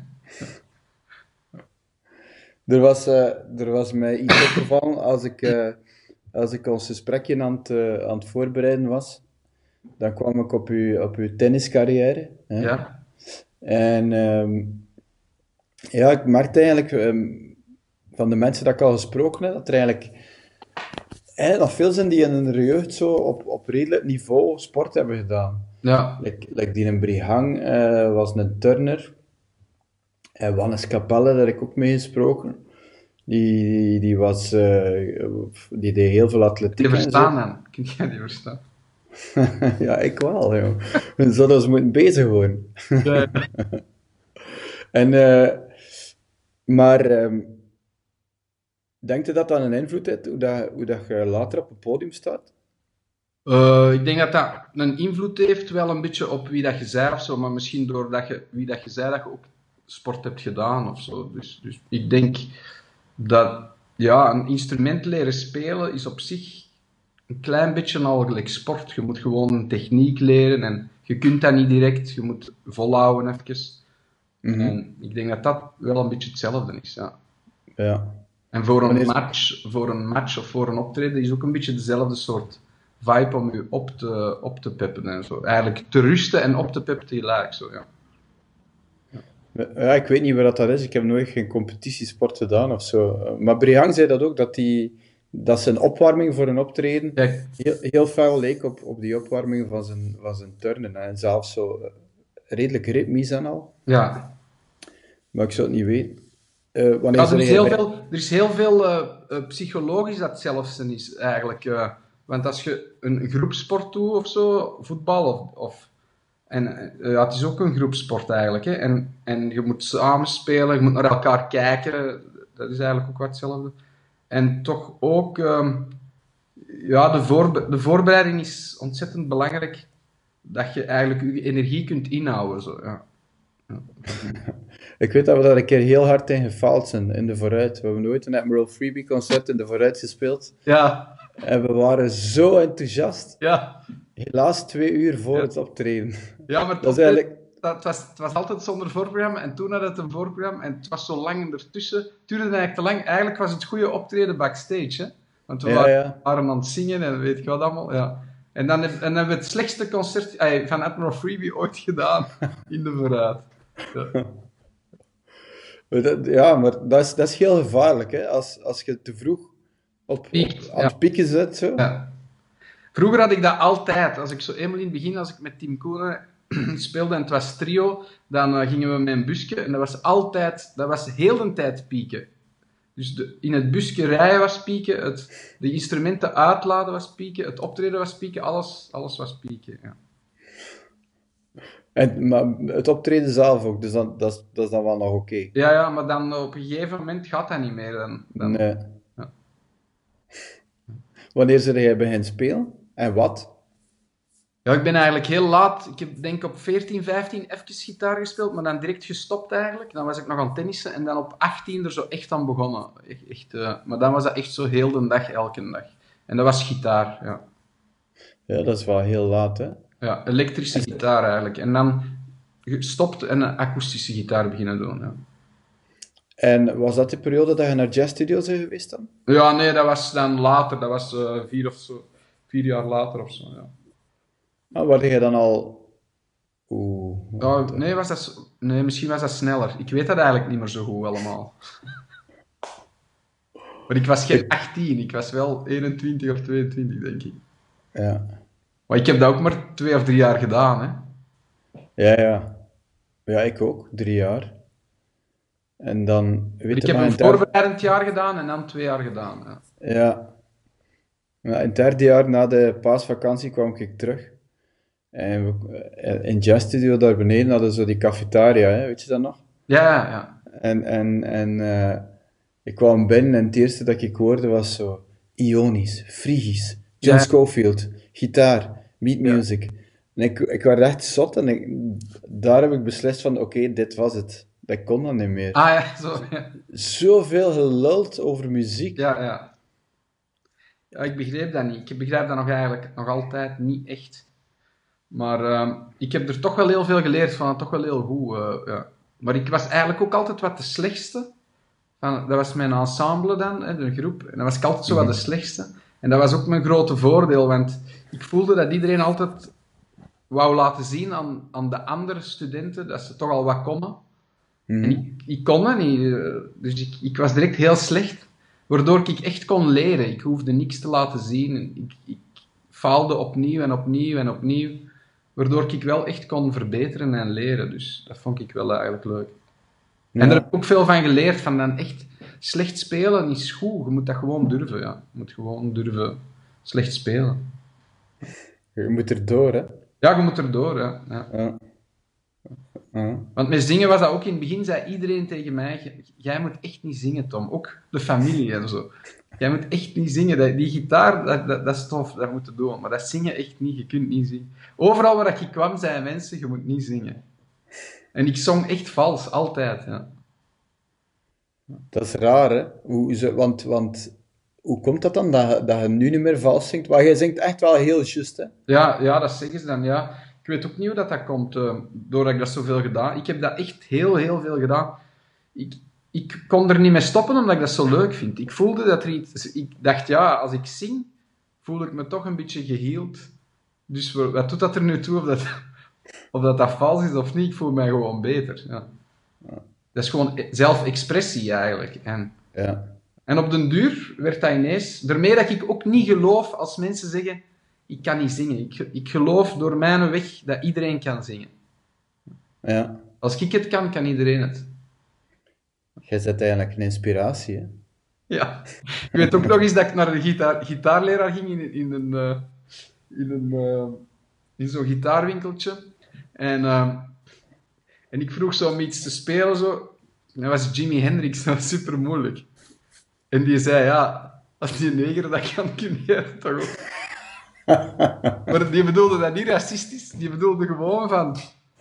[SPEAKER 2] Er was, eh, er was mij iets opgevallen als ik, eh, als ik ons gesprekje aan het, eh, aan het voorbereiden was. Dan kwam ik op uw, op uw tenniscarrière. Hè?
[SPEAKER 3] Ja.
[SPEAKER 2] En ehm, ja, ik merkte eigenlijk ehm, van de mensen dat ik al gesproken heb, dat er eigenlijk, eigenlijk nog veel zijn die in hun jeugd zo op, op redelijk niveau sport hebben gedaan.
[SPEAKER 3] Ja.
[SPEAKER 2] Like, like die in Brihang eh, was een turner. En Wannes Capelle, daar heb ik ook mee gesproken. Die, die, was, eh, die deed heel veel atletiek
[SPEAKER 3] Die
[SPEAKER 2] en zo.
[SPEAKER 3] verstaan dan. Kun jij die verstaan?
[SPEAKER 2] Ja, ik wel, joh. We zouden ons moeten bezig houden.
[SPEAKER 3] Ja.
[SPEAKER 2] En, eh, maar, ehm denk je dat dat een invloed heeft, hoe, dat, hoe dat je later op het podium staat?
[SPEAKER 3] Eh, ik denk dat dat een invloed heeft wel een beetje op wie dat je zei of zo, maar misschien doordat je wie dat je zei dat je ook sport hebt gedaan of zo. Dus, dus ik denk dat ja, een instrument leren spelen is op zich een klein beetje al gelijk sport. Je moet gewoon een techniek leren en je kunt dat niet direct. Je moet volhouden even.
[SPEAKER 2] Mhm.
[SPEAKER 3] En ik denk dat dat wel een beetje hetzelfde is. Ja.
[SPEAKER 2] Ja.
[SPEAKER 3] En voor een,
[SPEAKER 2] Wanneer-
[SPEAKER 3] match, voor een match of voor een optreden is ook een beetje dezelfde soort vibe om je op te, op te peppen en zo. Eigenlijk te rusten en op te peppen tegelijk. Zo, ja.
[SPEAKER 2] Ja, ik weet niet waar dat, dat is. Ik heb nooit geen competitiesport gedaan of zo. Maar Brian zei dat ook, dat, die, dat zijn opwarming voor een optreden
[SPEAKER 3] Kijk,
[SPEAKER 2] heel, heel fel leek op, op die opwarming van zijn, van zijn turnen. Hè. En zelfs zo eh, redelijk ritmisch en al.
[SPEAKER 3] ja.
[SPEAKER 2] Maar ik zou het niet weten. Eh, wanneer
[SPEAKER 3] Ja, er,
[SPEAKER 2] zou
[SPEAKER 3] is
[SPEAKER 2] jij
[SPEAKER 3] heel
[SPEAKER 2] bij-
[SPEAKER 3] veel, er is heel veel eh, eh, psychologisch dat hetzelfde is, eigenlijk. eh. want als je een groepsport doet of zo, voetbal of... of en eh, ja, het is ook een groepsport eigenlijk. Hè. En, en je moet samen spelen, je moet naar elkaar kijken. Dat is eigenlijk ook wat hetzelfde. En toch ook... ehm, ja, de, voorbe- de voorbereiding is ontzettend belangrijk. Dat je eigenlijk je energie kunt inhouden. Zo, ja.
[SPEAKER 2] Ik weet dat we daar een keer heel hard in gefaald zijn, in de vooruit. We hebben nooit een Admiral Freebie concert in de vooruit gespeeld.
[SPEAKER 3] Ja,
[SPEAKER 2] En we waren zo enthousiast.
[SPEAKER 3] ja.
[SPEAKER 2] Helaas twee uur voor
[SPEAKER 3] Ja.
[SPEAKER 2] het optreden.
[SPEAKER 3] Ja, maar
[SPEAKER 2] Dat is eigenlijk...
[SPEAKER 3] dat, het, was, het was altijd zonder voorprogramma en toen had het een voorprogramma en het was zo lang ertussen. Het duurde eigenlijk te lang. Eigenlijk was het goede optreden backstage, hè? Want we
[SPEAKER 2] Ja,
[SPEAKER 3] waren,
[SPEAKER 2] ja.
[SPEAKER 3] waren aan het zingen en weet ik wat allemaal. Ja. En, dan heb, en dan hebben we het slechtste concert eh, van Admiral Freebie ooit gedaan in de vooruit. Ja.
[SPEAKER 2] Maar dat- Ja, maar dat is, dat is heel gevaarlijk, hè? Als, als je te vroeg op, op,
[SPEAKER 3] Piekt,
[SPEAKER 2] aan
[SPEAKER 3] ja.
[SPEAKER 2] het pieken zit. Zo.
[SPEAKER 3] Ja. Vroeger had ik dat altijd. Als ik zo eenmaal in het begin, als ik met Tim Koenen speelde en het was trio, dan eh, gingen we met een busje en dat was altijd, dat was heel de tijd pieken. Dus de, in het busje rijden was pieken, het, de instrumenten uitladen was pieken, het optreden was pieken, alles, alles was pieken. Ja.
[SPEAKER 2] En, maar het optreden zelf ook, dus dan, dat, is, dat is dan wel nog oké.
[SPEAKER 3] Ja, ja, maar dan op een gegeven moment gaat dat niet meer. Dan, dan,
[SPEAKER 2] Nee.
[SPEAKER 3] Ja.
[SPEAKER 2] Wanneer zou jij beginnen spelen? En wat?
[SPEAKER 3] Ja, ik ben eigenlijk heel laat. Ik heb denk op veertien, vijftien even gitaar gespeeld, maar dan direct gestopt eigenlijk. Dan was ik nog aan het tennissen en dan op achttien er zo echt aan begonnen. Echt, echt, eh, maar dan was dat echt zo heel de dag, elke dag. En dat was gitaar, ja.
[SPEAKER 2] Ja, dat is wel heel laat, hè?
[SPEAKER 3] Ja, elektrische gitaar eigenlijk. En dan gestopt en een akoestische gitaar beginnen doen, ja.
[SPEAKER 2] En was dat de periode dat je naar Jazz Studio bent geweest dan?
[SPEAKER 3] Ja, nee, dat was dan later. Dat was eh, vier of zo. Vier jaar later of zo, ja.
[SPEAKER 2] Ah, waar jij dan al... Oeh.
[SPEAKER 3] Ja, nee, was dat, s- nee, misschien was dat sneller. Ik weet dat eigenlijk niet meer zo goed allemaal. Maar ik was geen achttien, ik was wel eenentwintig of tweeëntwintig, denk ik.
[SPEAKER 2] Ja.
[SPEAKER 3] Maar ik heb dat ook maar twee of drie jaar gedaan, hè.
[SPEAKER 2] Ja, ja. Ja, ik ook. Drie jaar. En dan... Weet
[SPEAKER 3] Ik
[SPEAKER 2] je
[SPEAKER 3] heb
[SPEAKER 2] nog,
[SPEAKER 3] een
[SPEAKER 2] in het derde-
[SPEAKER 3] voorbereidend jaar gedaan en dan twee jaar gedaan. Ja.
[SPEAKER 2] Ja. Ja, in het derde jaar na de paasvakantie kwam ik terug. En we, eh, in Jazz Studio daar beneden hadden ze zo die cafetaria, hè? Weet je dat nog?
[SPEAKER 3] Ja, ja.
[SPEAKER 2] En, en, en eh, ik kwam binnen en het eerste dat ik hoorde was zo Ionisch, Frigisch, John
[SPEAKER 3] Ja.
[SPEAKER 2] Schofield, gitaar, Meat Music. En ik, ik werd echt zot en ik, daar heb ik beslist van oké, dit was het. Dat kon dan niet meer.
[SPEAKER 3] Ah ja, zo. Ja,
[SPEAKER 2] Zoveel geluld over muziek.
[SPEAKER 3] ja. Ja, ja ik begreep dat niet. Ik begrijp dat nog eigenlijk nog altijd niet echt. Maar ehm, ik heb er toch wel heel veel geleerd van, toch wel heel goed. eh, ja. Maar ik was eigenlijk ook altijd wat de slechtste. Van, dat was mijn ensemble dan, hè, de groep. En dan was ik altijd zo wat de slechtste. En dat was ook mijn grote voordeel, want ik voelde dat iedereen altijd wou laten zien aan, aan de andere studenten dat ze toch al wat konden.
[SPEAKER 2] Mhm.
[SPEAKER 3] En ik, ik kon dat niet. eh, Dus ik, ik was direct heel slecht. Waardoor ik echt kon leren. Ik hoefde niks te laten zien. Ik, ik faalde opnieuw en opnieuw en opnieuw. Waardoor ik wel echt kon verbeteren en leren. Dus dat vond ik wel eigenlijk leuk.
[SPEAKER 2] Ja.
[SPEAKER 3] En daar heb ik ook veel van geleerd. Van dan echt slecht spelen is goed. Je moet dat gewoon durven. Ja. Je moet gewoon durven slecht spelen.
[SPEAKER 2] Je moet erdoor, hè.
[SPEAKER 3] Ja, je moet erdoor. Ja. Ja.
[SPEAKER 2] Ja. Ja.
[SPEAKER 3] Want met zingen was dat ook in het begin, zei iedereen tegen mij: "J- jij moet echt niet zingen, Tom. Ook de familie en zo. Jij moet echt niet zingen. Dat- Die gitaar, dat, dat, dat is tof, dat moet je doen. Maar dat zingen echt niet, je kunt niet zingen. Overal waar ik kwam, zeiden mensen: je moet niet zingen. En ik zong echt vals, altijd. Ja.
[SPEAKER 2] Dat is raar, hè? Hoe, ze, want, want hoe komt dat dan, dat, je- dat je nu niet meer vals zingt? Maar jij zingt echt wel heel juist, hè?
[SPEAKER 3] Ja, ja, dat zeggen ze dan, ja. Ik weet ook niet hoe dat, dat komt, eh, doordat ik dat zoveel gedaan. Ik heb dat echt heel, heel veel gedaan. Ik, ik kon er niet mee stoppen, omdat ik dat zo leuk vind. Ik voelde dat er iets... Ik dacht, ja, als ik zing, voel ik me toch een beetje geheeld. Dus wa- wat doet dat er nu toe, of dat, of dat, dat vals is of niet? Ik voel mij gewoon beter, ja. Dat is gewoon e- zelfexpressie, eigenlijk. En,
[SPEAKER 2] Ja.
[SPEAKER 3] en op den duur werd dat ineens... Daarmee dat ik ook niet geloof als mensen zeggen... Ik kan niet zingen. Ik, ik geloof door mijn weg dat iedereen kan zingen.
[SPEAKER 2] Ja.
[SPEAKER 3] Als ik het kan, kan iedereen het.
[SPEAKER 2] Jij bent eigenlijk een inspiratie, hè?
[SPEAKER 3] Ja. Ik weet ook nog eens dat ik naar een gitaar, gitaarleraar ging in, in een... eh, in een eh, in zo'n gitaarwinkeltje. En, eh, en ik vroeg zo om iets te spelen. Zo. En dat was Jimi Hendrix. Dat was super moeilijk. En die zei, ja... Als die neger dat kan, kun jij het toch ook. Maar die bedoelde dat niet racistisch. Die bedoelde gewoon van...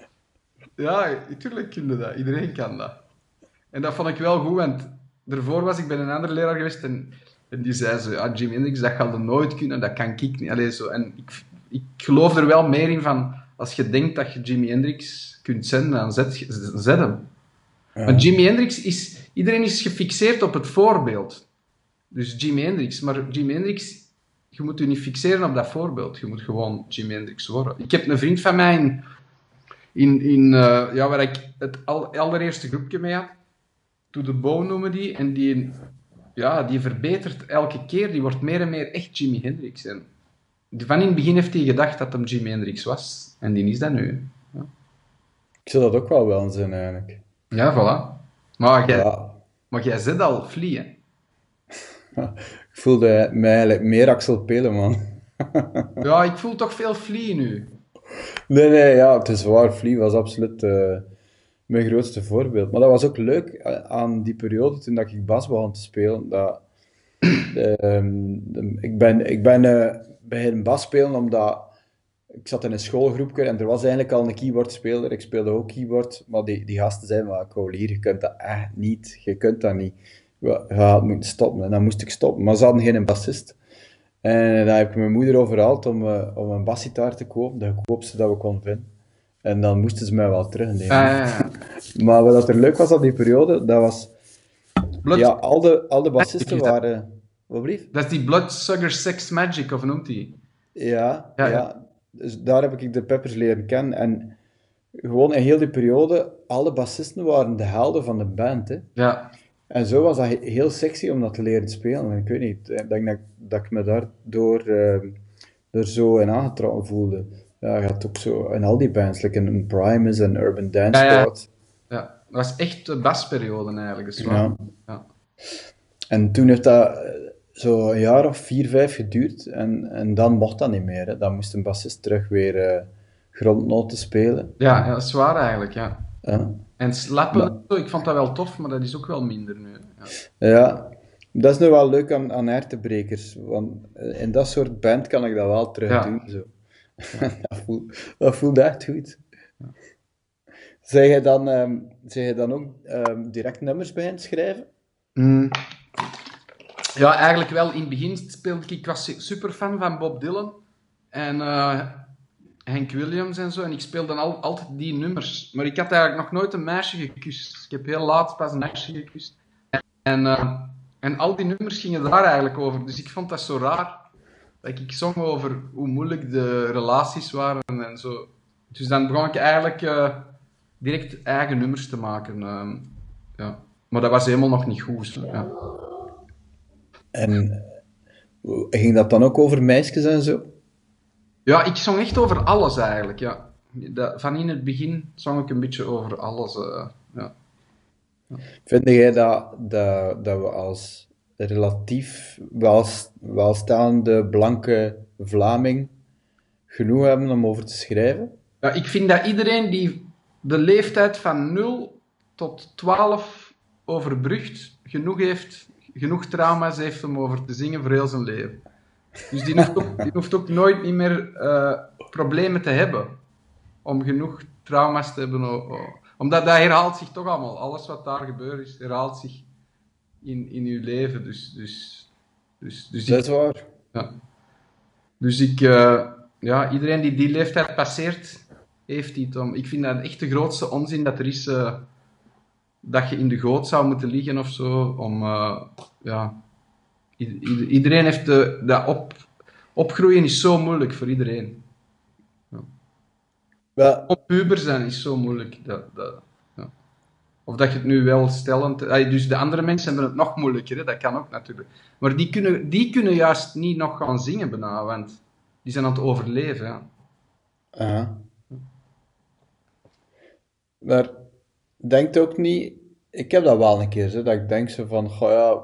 [SPEAKER 3] Ja, natuurlijk kun je dat. Iedereen kan dat. En dat vond ik wel goed, want daarvoor was ik bij een andere leraar geweest en, en die zei zo, ja, Jimi Hendrix, dat gaat er nooit kunnen, dat kan ik niet. Allee, zo. En ik, ik geloof er wel meer in van, als je denkt dat je Jimi Hendrix kunt zenden, dan zet, je- zet hem.
[SPEAKER 2] Ja.
[SPEAKER 3] Maar Jimi Hendrix is... Iedereen is gefixeerd op het voorbeeld. Dus Jimi Hendrix. Maar Jimi Hendrix... Je moet je niet fixeren op dat voorbeeld. Je moet gewoon Jimi Hendrix worden. Ik heb een vriend van mij in... in, in eh, ja, waar ik het al, allereerste groepje mee had. To the Bone noemen die. En die... Ja, die verbetert elke keer. Die wordt meer en meer echt Jimi Hendrix. En van in het begin heeft hij gedacht dat hem Jimi Hendrix was. En die is dat nu. Ja,
[SPEAKER 2] Ik zou dat ook wel wel zijn, eigenlijk.
[SPEAKER 3] ja voilà. Maar jij,
[SPEAKER 2] Ja.
[SPEAKER 3] maar jij zit al vliegen.
[SPEAKER 2] Ik voelde mij eigenlijk meer Axel Peleman.
[SPEAKER 3] Ja, ik voel toch veel vliegen nu.
[SPEAKER 2] Nee, nee, ja, het is waar. Flea was absoluut eh, mijn grootste voorbeeld. Maar dat was ook leuk eh, aan die periode toen dat ik bas begon te spelen. Dat, ehm, de- ik ben, ik ben eh, beginnen bas spelen omdat ik zat in een schoolgroepje en er was eigenlijk al een keyboardspeler. Ik speelde ook keyboard, maar die, die gasten zeiden, maar Colier, je kunt dat echt niet. Je kunt dat niet. Je gaat moeten stoppen. En dan moest ik stoppen. Maar ze hadden geen bassist. En dan heb ik mijn moeder overhaald om, eh, om een basgitaar te kopen, de goedkoopste dat we konden vinden. En dan moesten ze mij wel terugnemen.
[SPEAKER 3] Ja, ja, ja.
[SPEAKER 2] Maar wat er leuk was aan die periode, dat was...
[SPEAKER 3] Blood,
[SPEAKER 2] Ja, al de, al de bassisten
[SPEAKER 3] Magic is dat.
[SPEAKER 2] waren... Wat blieft?
[SPEAKER 3] Dat is die Bloodsugar Sex Magic, of noemt hij?
[SPEAKER 2] Ja,
[SPEAKER 3] Ja,
[SPEAKER 2] ja,
[SPEAKER 3] ja.
[SPEAKER 2] Dus daar heb ik de Peppers leren kennen. En gewoon in heel die periode, alle bassisten waren de helden van de band, hè.
[SPEAKER 3] Ja.
[SPEAKER 2] En zo was dat he- heel sexy om dat te leren spelen. En ik weet niet, ik denk dat, dat ik me daardoor uh, er zo in aangetrokken voelde. Ja, je had ook zo in al die bands, like een Primus en Urban Dance
[SPEAKER 3] Ja, ja.
[SPEAKER 2] Squad.
[SPEAKER 3] Ja. Dat was echt de basperiode eigenlijk. Dus waar.
[SPEAKER 2] Ja.
[SPEAKER 3] Ja.
[SPEAKER 2] En toen heeft dat eh, zo een jaar of vier, vijf geduurd. En, en dan mocht dat niet meer. Hè. Dan moest een bassist terug weer eh, grondnoten spelen.
[SPEAKER 3] Ja, ja, dat is waar eigenlijk, ja.
[SPEAKER 2] Ja.
[SPEAKER 3] En slappen,
[SPEAKER 2] Maar-
[SPEAKER 3] en zo, ik vond dat wel tof, maar dat is ook wel minder nu. Ja.
[SPEAKER 2] Ja, dat is nu wel leuk aan, aan Hertebrekers, want eh, in dat soort band kan ik dat wel terug
[SPEAKER 3] Ja.
[SPEAKER 2] doen. Zo. dat, voelt, dat voelt echt goed. Zeg je dan, ehm, zeg je dan ook ehm, direct nummers bij hen schrijven?
[SPEAKER 3] Mm. Ja, eigenlijk wel. In het begin speelde ik, ik was super fan van Bob Dylan en eh, Hank Williams en zo. En ik speelde dan al, altijd die nummers. Maar ik had eigenlijk nog nooit een meisje gekust. Ik heb heel laat pas een meisje gekust. En, eh, en al die nummers gingen daar eigenlijk over. Dus ik vond dat zo raar. Dat ik zong over hoe moeilijk de relaties waren en zo. Dus dan begon ik eigenlijk eh, direct eigen nummers te maken. eh, ja. Maar dat was helemaal nog niet goed. Zo, ja.
[SPEAKER 2] En eh, ging dat dan ook over meisjes en zo?
[SPEAKER 3] Ja, ik zong echt over alles eigenlijk, ja. Dat, van in het begin zong ik een beetje over alles, eh, ja.
[SPEAKER 2] Vind jij dat, dat, dat we als relatief wel, welstaande blanke Vlaming genoeg hebben om over te schrijven?
[SPEAKER 3] Ja, ik vind dat iedereen die de leeftijd van nul tot twaalf overbrugt, genoeg heeft, genoeg trauma's heeft om over te zingen voor heel zijn leven. Dus die hoeft ook, die hoeft ook nooit niet meer eh, problemen te hebben om genoeg trauma's te hebben. o- o- Omdat dat herhaalt zich toch allemaal. Alles wat daar gebeurd is, herhaalt zich in, in uw leven. Dus, dus, dus, dus
[SPEAKER 2] Dat
[SPEAKER 3] ik,
[SPEAKER 2] is waar.
[SPEAKER 3] ja. Dus ik, uh, ja, iedereen die die leeftijd passeert, heeft iets om. Ik vind dat echt de grootste onzin dat er is, uh, dat je in de goot zou moeten liggen of zo. Om, uh, ja, I- iedereen heeft de, dat op, opgroeien is zo moeilijk voor iedereen. Ja.
[SPEAKER 2] Wel,
[SPEAKER 3] Op puber zijn is zo moeilijk. Dat, dat, ja. Of dat je het nu wel stellend... ah, Dus de andere mensen hebben het nog moeilijker, hè? Dat kan ook natuurlijk. Maar die kunnen, die kunnen juist niet nog gaan zingen bijna, want die zijn aan het overleven. Ja.
[SPEAKER 2] aha. Maar denkt ook niet... Ik heb dat wel een keer, zo, dat ik denk zo van, goh ja...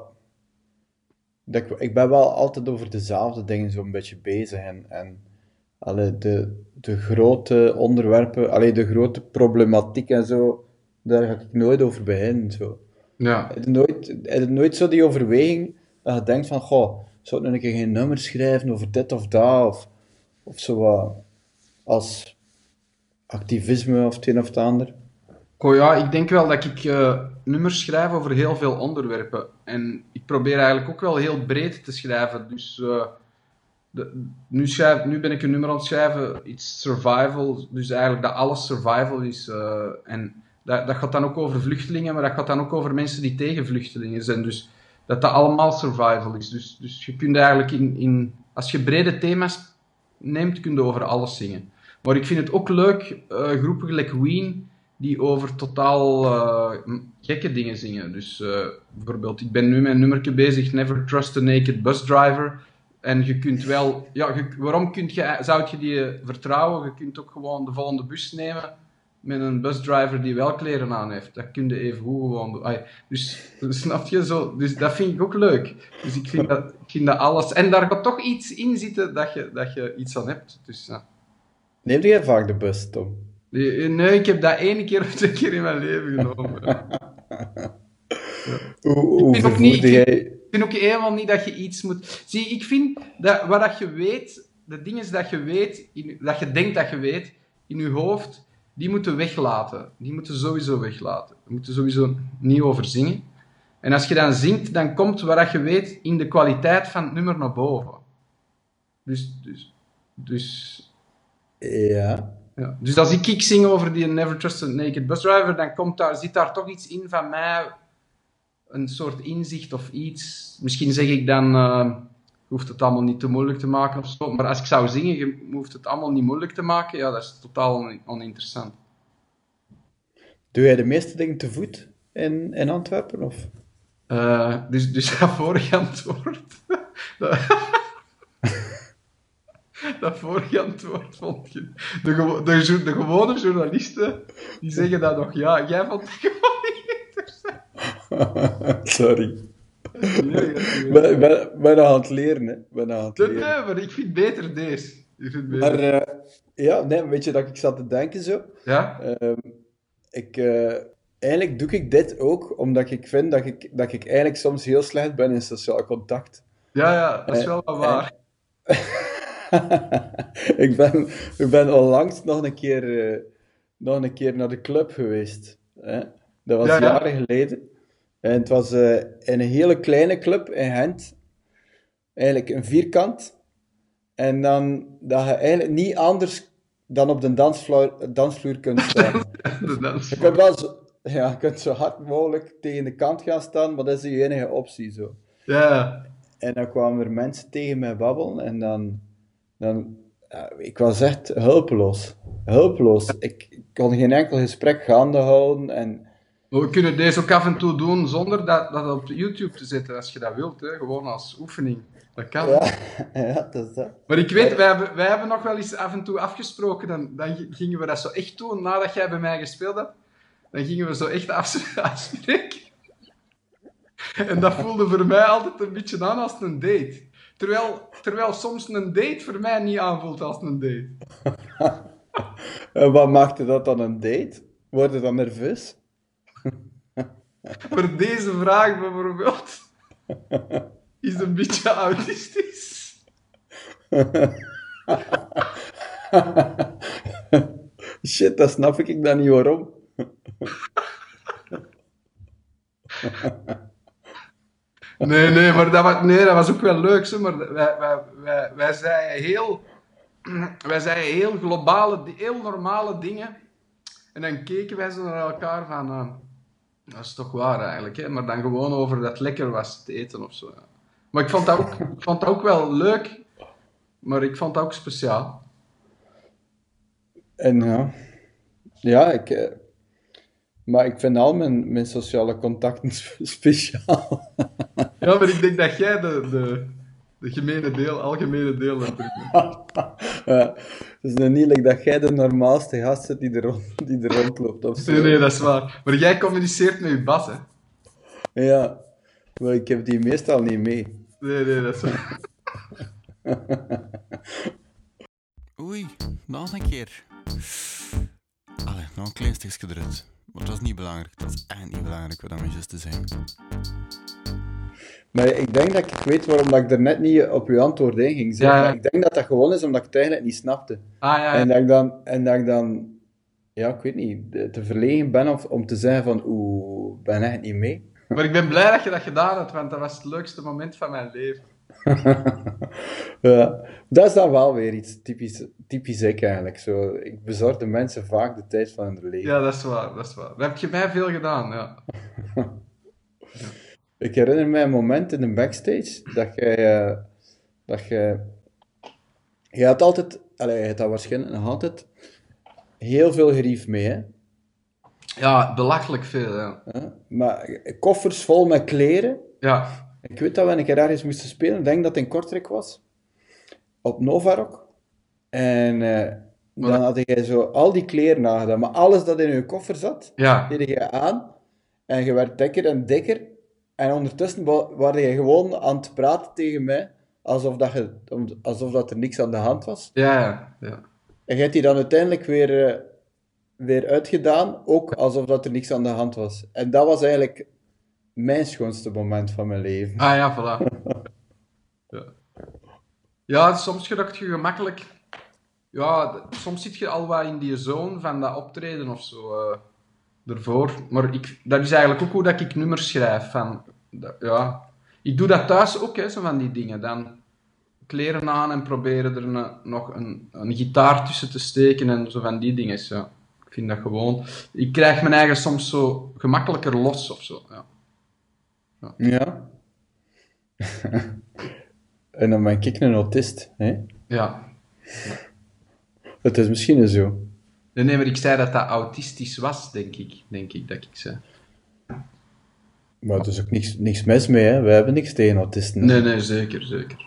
[SPEAKER 2] Dat ik, ik ben wel altijd over dezelfde dingen zo'n beetje bezig. En, en allee, de, de grote onderwerpen, allee, de grote problematiek en zo, daar ga ik nooit over beginnen. Zo.
[SPEAKER 3] Ja.
[SPEAKER 2] Heb je nooit, heb je nooit zo die overweging dat je denkt van, goh, zou ik nu een keer geen nummer schrijven over dit of dat, of, of zo wat, als activisme of het een of het ander?
[SPEAKER 3] Goh, ja, ik denk wel dat ik uh, nummers schrijf over heel veel onderwerpen. En ik probeer eigenlijk ook wel heel breed te schrijven. Dus uh, de, nu, schrijf, nu ben ik een nummer aan het schrijven, iets survival. Dus eigenlijk dat alles survival is. Uh, en dat, dat gaat dan ook over vluchtelingen, maar dat gaat dan ook over mensen die tegen vluchtelingen zijn. Dus dat dat allemaal survival is. Dus, dus je kunt eigenlijk in, in... Als je brede thema's neemt, kun je over alles zingen. Maar ik vind het ook leuk, uh, groepen gelijk Ween, die over totaal uh, gekke dingen zingen. Dus uh, bijvoorbeeld, ik ben nu met een nummertje bezig, Never Trust a Naked Bus Driver. En je kunt wel... Ja, je, waarom kunt je, zou je die vertrouwen? Je kunt ook gewoon de volgende bus nemen met een busdriver die wel kleren aan heeft. Dat kun je even goed gewoon doen. Ai, dus, snap je? Zo, dus dat vind ik ook leuk. Dus ik vind dat, ik vind dat alles... En daar gaat toch iets in zitten dat je, dat je iets aan hebt. Dus, ja.
[SPEAKER 2] Neemt jij vaak de bus, Tom?
[SPEAKER 3] Nee, ik heb dat één keer of twee keer in mijn leven genomen. Ja.
[SPEAKER 2] Hoe, hoe
[SPEAKER 3] Ik vind ook niet-
[SPEAKER 2] vervoerde jij...
[SPEAKER 3] Ik vind ook helemaal niet dat je iets moet... Zie, ik vind dat wat dat je weet, de dingen dat je weet, in, dat je denkt dat je weet, in je hoofd, die moeten weglaten. Die moeten sowieso weglaten. Je moet er sowieso niet over zingen. En als je dan zingt, dan komt wat dat je weet in de kwaliteit van het nummer naar boven. Dus... dus, dus
[SPEAKER 2] Ja.
[SPEAKER 3] Ja. Dus als ik, ik zing over die Never Trust a Naked Bus Driver, dan komt daar, zit daar toch iets in van mij, een soort inzicht of iets. Misschien zeg ik dan, uh, je hoeft het allemaal niet te moeilijk te maken of zo, maar als ik zou zingen, je hoeft het allemaal niet moeilijk te maken, ja, dat is totaal on- oninteressant.
[SPEAKER 2] Doe jij de meeste dingen te voet in, in Antwerpen? Of?
[SPEAKER 3] Uh, dus, dus dat vorige antwoord... dat, dat vorige antwoord vond je... De, gewo- de, jo- de gewone journalisten, die zeggen dat nog, ja, jij vond het gewoon niet interessant.
[SPEAKER 2] Sorry.
[SPEAKER 3] Nee,
[SPEAKER 2] Ik ben, ik ben, ik ben nog aan het leren, hè. Ik ben nog aan het
[SPEAKER 3] nee,
[SPEAKER 2] leren.
[SPEAKER 3] nee, maar ik vind beter deze. Ik vind beter.
[SPEAKER 2] Maar eh, ja, nee, weet je dat ik zat te denken zo?
[SPEAKER 3] Ja?
[SPEAKER 2] Ehm, ik, eh, eigenlijk doe ik dit ook omdat ik vind dat ik, dat ik eigenlijk soms heel slecht ben in sociaal contact.
[SPEAKER 3] Ja, ja, dat is
[SPEAKER 2] Eh,
[SPEAKER 3] wel wat waar.
[SPEAKER 2] ik, ben, ik ben onlangs nog een keer, eh, nog een keer naar de club geweest. Hè? Dat was
[SPEAKER 3] Ja, ja.
[SPEAKER 2] jaren geleden. En het was eh, in een hele kleine club in Gent. Eigenlijk een vierkant. En dan dat je eigenlijk niet anders dan op de dansvloer, dansvloer kunt staan.
[SPEAKER 3] De dans.
[SPEAKER 2] Je kunt wel zo, ja, je kunt zo hard mogelijk tegen de kant gaan staan, maar dat is je enige optie zo.
[SPEAKER 3] Ja,
[SPEAKER 2] En dan kwamen er mensen tegen mij babbelen en dan... dan ja, ik was echt hulpeloos. Hulpeloos. Ik, ik kon geen enkel gesprek gaande houden en...
[SPEAKER 3] we kunnen deze ook af en toe doen zonder dat, dat op YouTube te zetten, als je dat wilt. Hè. Gewoon als oefening. Dat kan.
[SPEAKER 2] Ja, ja, dat is dat.
[SPEAKER 3] Maar ik weet, wij hebben, wij hebben nog wel eens af en toe afgesproken, dan, dan gingen we dat zo echt doen, nadat jij bij mij gespeeld hebt. Dan gingen we zo echt afs- afspreken. En dat voelde voor mij altijd een beetje aan als een date. Terwijl, terwijl soms een date voor mij niet aanvoelt als een date.
[SPEAKER 2] En wat maakte dat dan een date? Word je dan nerveus?
[SPEAKER 3] Maar deze vraag bijvoorbeeld is een beetje autistisch.
[SPEAKER 2] Shit, dat snap ik dan niet waarom.
[SPEAKER 3] Nee, nee, maar dat was, nee, dat was ook wel leuk, zo, maar wij, wij, wij, wij zeiden heel, wij zeiden heel globale, heel normale dingen. En dan keken wij zo naar elkaar van, uh, dat is toch waar eigenlijk, hè? Maar dan gewoon over dat het lekker was te eten of zo. Ja. Maar ik vond dat ook, ik vond dat ook wel leuk, maar ik vond dat ook speciaal.
[SPEAKER 2] En ja, ja ik, eh, maar ik vind al mijn, mijn sociale contacten spe- speciaal.
[SPEAKER 3] Ja, maar ik denk dat jij de, de, de gemene deel, algemene deel hebt.
[SPEAKER 2] Ja, het is nog niet like dat jij de normaalste gast zit die er, rond, die er rondloopt of zo.
[SPEAKER 3] Nee, nee, dat is waar. Maar jij communiceert met je bas, hè?
[SPEAKER 2] Ja, maar ik heb die meestal niet mee.
[SPEAKER 3] Nee, nee, dat is waar.
[SPEAKER 1] Oei, nog een keer. Allee, nog een klein stukje eruit. Maar dat is niet belangrijk. Dat is echt niet belangrijk wat mijn zus te zijn.
[SPEAKER 2] Maar ik denk dat ik weet waarom dat ik er net niet op uw antwoord in ging. Zeg.
[SPEAKER 3] Ja, ja.
[SPEAKER 2] Maar ik denk dat dat gewoon is omdat ik het eigenlijk niet snapte.
[SPEAKER 3] Ah, ja,
[SPEAKER 2] En
[SPEAKER 3] ja.
[SPEAKER 2] dat ik dan, en dat ik dan ja, ik weet niet, de- te verlegen ben of, om te zeggen van, oeh, ik ben echt niet mee.
[SPEAKER 3] Maar ik ben blij dat je dat gedaan hebt, want dat was het leukste moment van mijn leven.
[SPEAKER 2] Ja, dat is dan wel weer iets typisch, typisch ik eigenlijk. Zo, ik bezorg de mensen vaak de tijd van hun leven.
[SPEAKER 3] Ja, dat is waar, dat is waar. Dat heb je mij veel gedaan, ja.
[SPEAKER 2] Ik herinner mij een moment in de backstage dat jij, eh, dat jij, je had altijd, allee, je had dat waarschijnlijk nog altijd, heel veel gerief mee, hè?
[SPEAKER 3] Ja, belachelijk veel, ja.
[SPEAKER 2] Hè? Maar koffers vol met kleren.
[SPEAKER 3] Ja,
[SPEAKER 2] Ik weet dat we een keer ergens moesten spelen, ik denk dat het in Kortrijk was, op Novarock. En eh, dan
[SPEAKER 3] Wat?
[SPEAKER 2] had jij zo al die kleren nagedaan, maar alles dat in je koffer zat,
[SPEAKER 3] ja.
[SPEAKER 2] deed je aan. En je werd dikker en dikker. En ondertussen wa- was je gewoon aan het praten tegen mij, alsof dat, je, om- alsof dat er niks aan de hand was.
[SPEAKER 3] Ja, ja, ja.
[SPEAKER 2] En je hebt die dan uiteindelijk weer, eh, weer uitgedaan, ook alsof dat er niks aan de hand was. En dat was eigenlijk mijn schoonste moment van mijn leven.
[SPEAKER 3] Ah ja, voilà. Ja, ja soms geraakt je gemakkelijk... Ja, d- soms zit je al wat in die zone van dat optreden of zo eh, ervoor. Maar ik, dat is eigenlijk ook hoe dat ik nummers schrijf. Van, dat- ja. Ik doe dat thuis ook, hè, zo van die dingen. Dan kleren aan en proberen er een, nog een, een gitaar tussen te steken en zo van die dingen. Ja. Ik vind dat gewoon... Ik krijg mijn eigen soms zo gemakkelijker los of zo. Ja.
[SPEAKER 2] Ja. En dan ben ik een autist. Hè?
[SPEAKER 3] Ja.
[SPEAKER 2] Het is misschien zo.
[SPEAKER 3] Nee, nee, maar ik zei dat dat autistisch was, denk ik. Denk ik dat ik zei.
[SPEAKER 2] Maar er is ook niks, niks mis mee, hè. We hebben niks tegen autisten.
[SPEAKER 3] Nee, nee, zeker, zeker.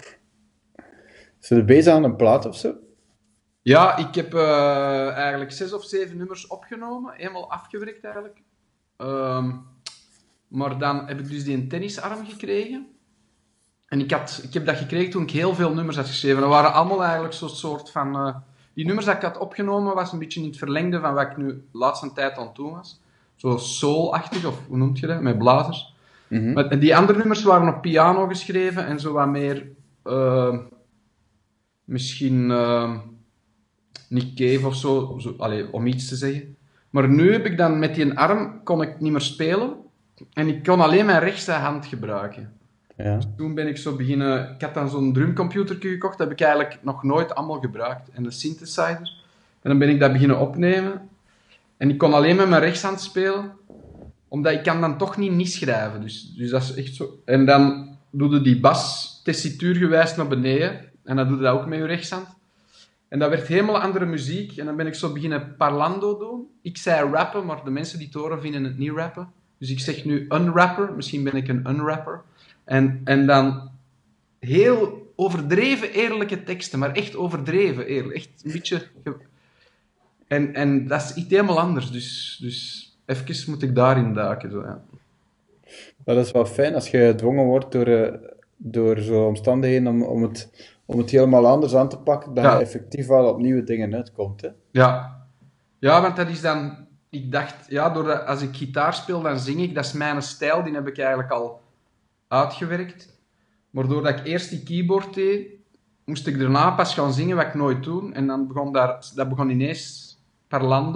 [SPEAKER 2] Zijn er bezig aan een plaat of zo?
[SPEAKER 3] Ja, ik heb eh, eigenlijk zes of zeven nummers opgenomen. Helemaal afgewerkt eigenlijk. Ehm, maar dan heb ik dus die een tennisarm gekregen. En ik, had, ik heb dat gekregen toen ik heel veel nummers had geschreven. Dat waren allemaal eigenlijk zo'n soort van... eh, die nummers dat ik had opgenomen was een beetje in het verlengde van wat ik nu de laatste tijd aan het doen was. Zo soul-achtig, of hoe noem je dat? Met blazers.
[SPEAKER 2] Mhm.
[SPEAKER 3] Maar die andere nummers waren op piano geschreven en zo wat meer... eh, misschien... eh, Nick Cave of zo, zo allee, om iets te zeggen. Maar nu heb ik dan met die arm kon ik niet meer spelen. En ik kon alleen mijn rechtse hand gebruiken.
[SPEAKER 2] Ja.
[SPEAKER 3] Toen ben ik zo beginnen... Ik had dan zo'n drumcomputer gekocht, dat heb ik eigenlijk nog nooit allemaal gebruikt. En de synthesizer. En dan ben ik dat beginnen opnemen. En ik kon alleen met mijn rechtshand spelen. Omdat ik kan dan toch niet niet schrijven. Dus, dus dat is echt zo... En dan doe je die bas tessituurgewijs naar beneden. En dan doe je dat ook met je rechtshand. En dat werd helemaal andere muziek. En dan ben ik zo beginnen parlando doen. Ik zei rappen, maar de mensen die het horen vinden het niet rappen. Dus ik zeg nu unrapper. Misschien ben ik een unrapper. En, en dan heel overdreven eerlijke teksten. Maar echt overdreven eerlijk. Echt een beetje... ge- En, en dat is iets helemaal anders. Dus, dus even moet ik daarin duiken. Zo, ja.
[SPEAKER 2] Dat is wel fijn als je gedwongen wordt door, eh, door zo'n omstandigheden om, om, het, om het helemaal anders aan te pakken, dat
[SPEAKER 3] Ja.
[SPEAKER 2] je effectief wel op nieuwe dingen uitkomt. Hè?
[SPEAKER 3] Ja. Ja, want dat is dan... Ik dacht, ja, doordat, als ik gitaar speel, dan zing ik. Dat is mijn stijl, die heb ik eigenlijk al uitgewerkt. Maar doordat ik eerst die keyboard deed, moest ik daarna pas gaan zingen, wat ik nooit doe. En dan begon daar, dat begon ineens parlando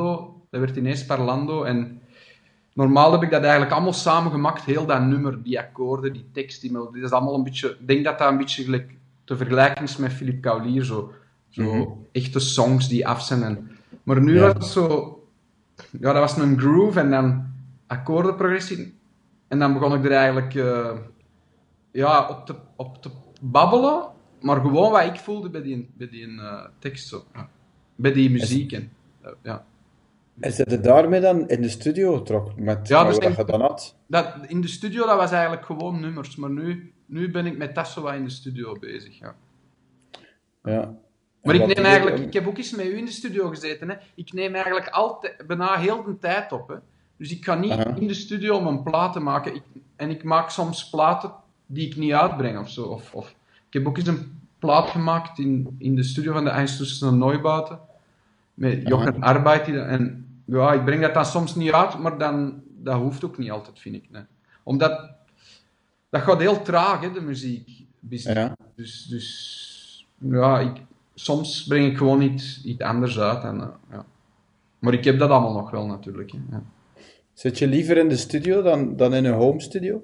[SPEAKER 3] Dat werd ineens Parlando. En normaal heb ik dat eigenlijk allemaal samengemaakt. Heel dat nummer, die akkoorden, die tekst, die melodie. Dat is allemaal een beetje... Ik denk dat dat een beetje gelijk te vergelijken is met Philippe Cavalier. Zo, zo
[SPEAKER 2] Mm-hmm.
[SPEAKER 3] echte songs die af zijn. En... Maar nu
[SPEAKER 2] Ja.
[SPEAKER 3] was het zo... Ja, dat was een groove en dan akkoordenprogressie. En dan begon ik er eigenlijk uh, ja, op, te, op te babbelen. Maar gewoon wat ik voelde bij die, bij die uh, tekst. Zo. Ja. Bij die muziek. En, uh, ja.
[SPEAKER 2] En zit je daarmee dan in de studio getrokken? Met
[SPEAKER 3] Ja,
[SPEAKER 2] wat
[SPEAKER 3] dus
[SPEAKER 2] je
[SPEAKER 3] denk-
[SPEAKER 2] dan had?
[SPEAKER 3] Dat, in de studio dat was eigenlijk gewoon nummers. Maar nu, nu ben ik met dat zo wat in de studio bezig. Ja.
[SPEAKER 2] Ja.
[SPEAKER 3] Maar
[SPEAKER 2] En
[SPEAKER 3] ik
[SPEAKER 2] wat
[SPEAKER 3] neem
[SPEAKER 2] doe je
[SPEAKER 3] eigenlijk,
[SPEAKER 2] dan?
[SPEAKER 3] ik heb ook eens met u in de studio gezeten. Hè. Ik neem eigenlijk altijd, bijna heel de tijd op. Hè. Dus ik ga niet
[SPEAKER 2] Aha.
[SPEAKER 3] in de studio om een plaat te maken. Ik, en ik maak soms platen die ik niet uitbreng of zo. Of, of, ik heb ook eens een plaat gemaakt in, in de studio van de Einstürzen Neubauten. Met Jochen Arbeid. die dat- En ja, ik breng dat dan soms niet uit, maar dan, dat hoeft ook niet altijd, vind ik. Nee. Omdat, dat gaat heel traag, hè, de muziekbusiness.
[SPEAKER 2] Ja.
[SPEAKER 3] Dus, dus ja, ik, soms breng ik gewoon iets, iets anders uit. En, uh, ja. Maar ik heb dat allemaal nog wel, natuurlijk. Hè. Ja.
[SPEAKER 2] Zit je liever in de studio dan, dan in een home studio?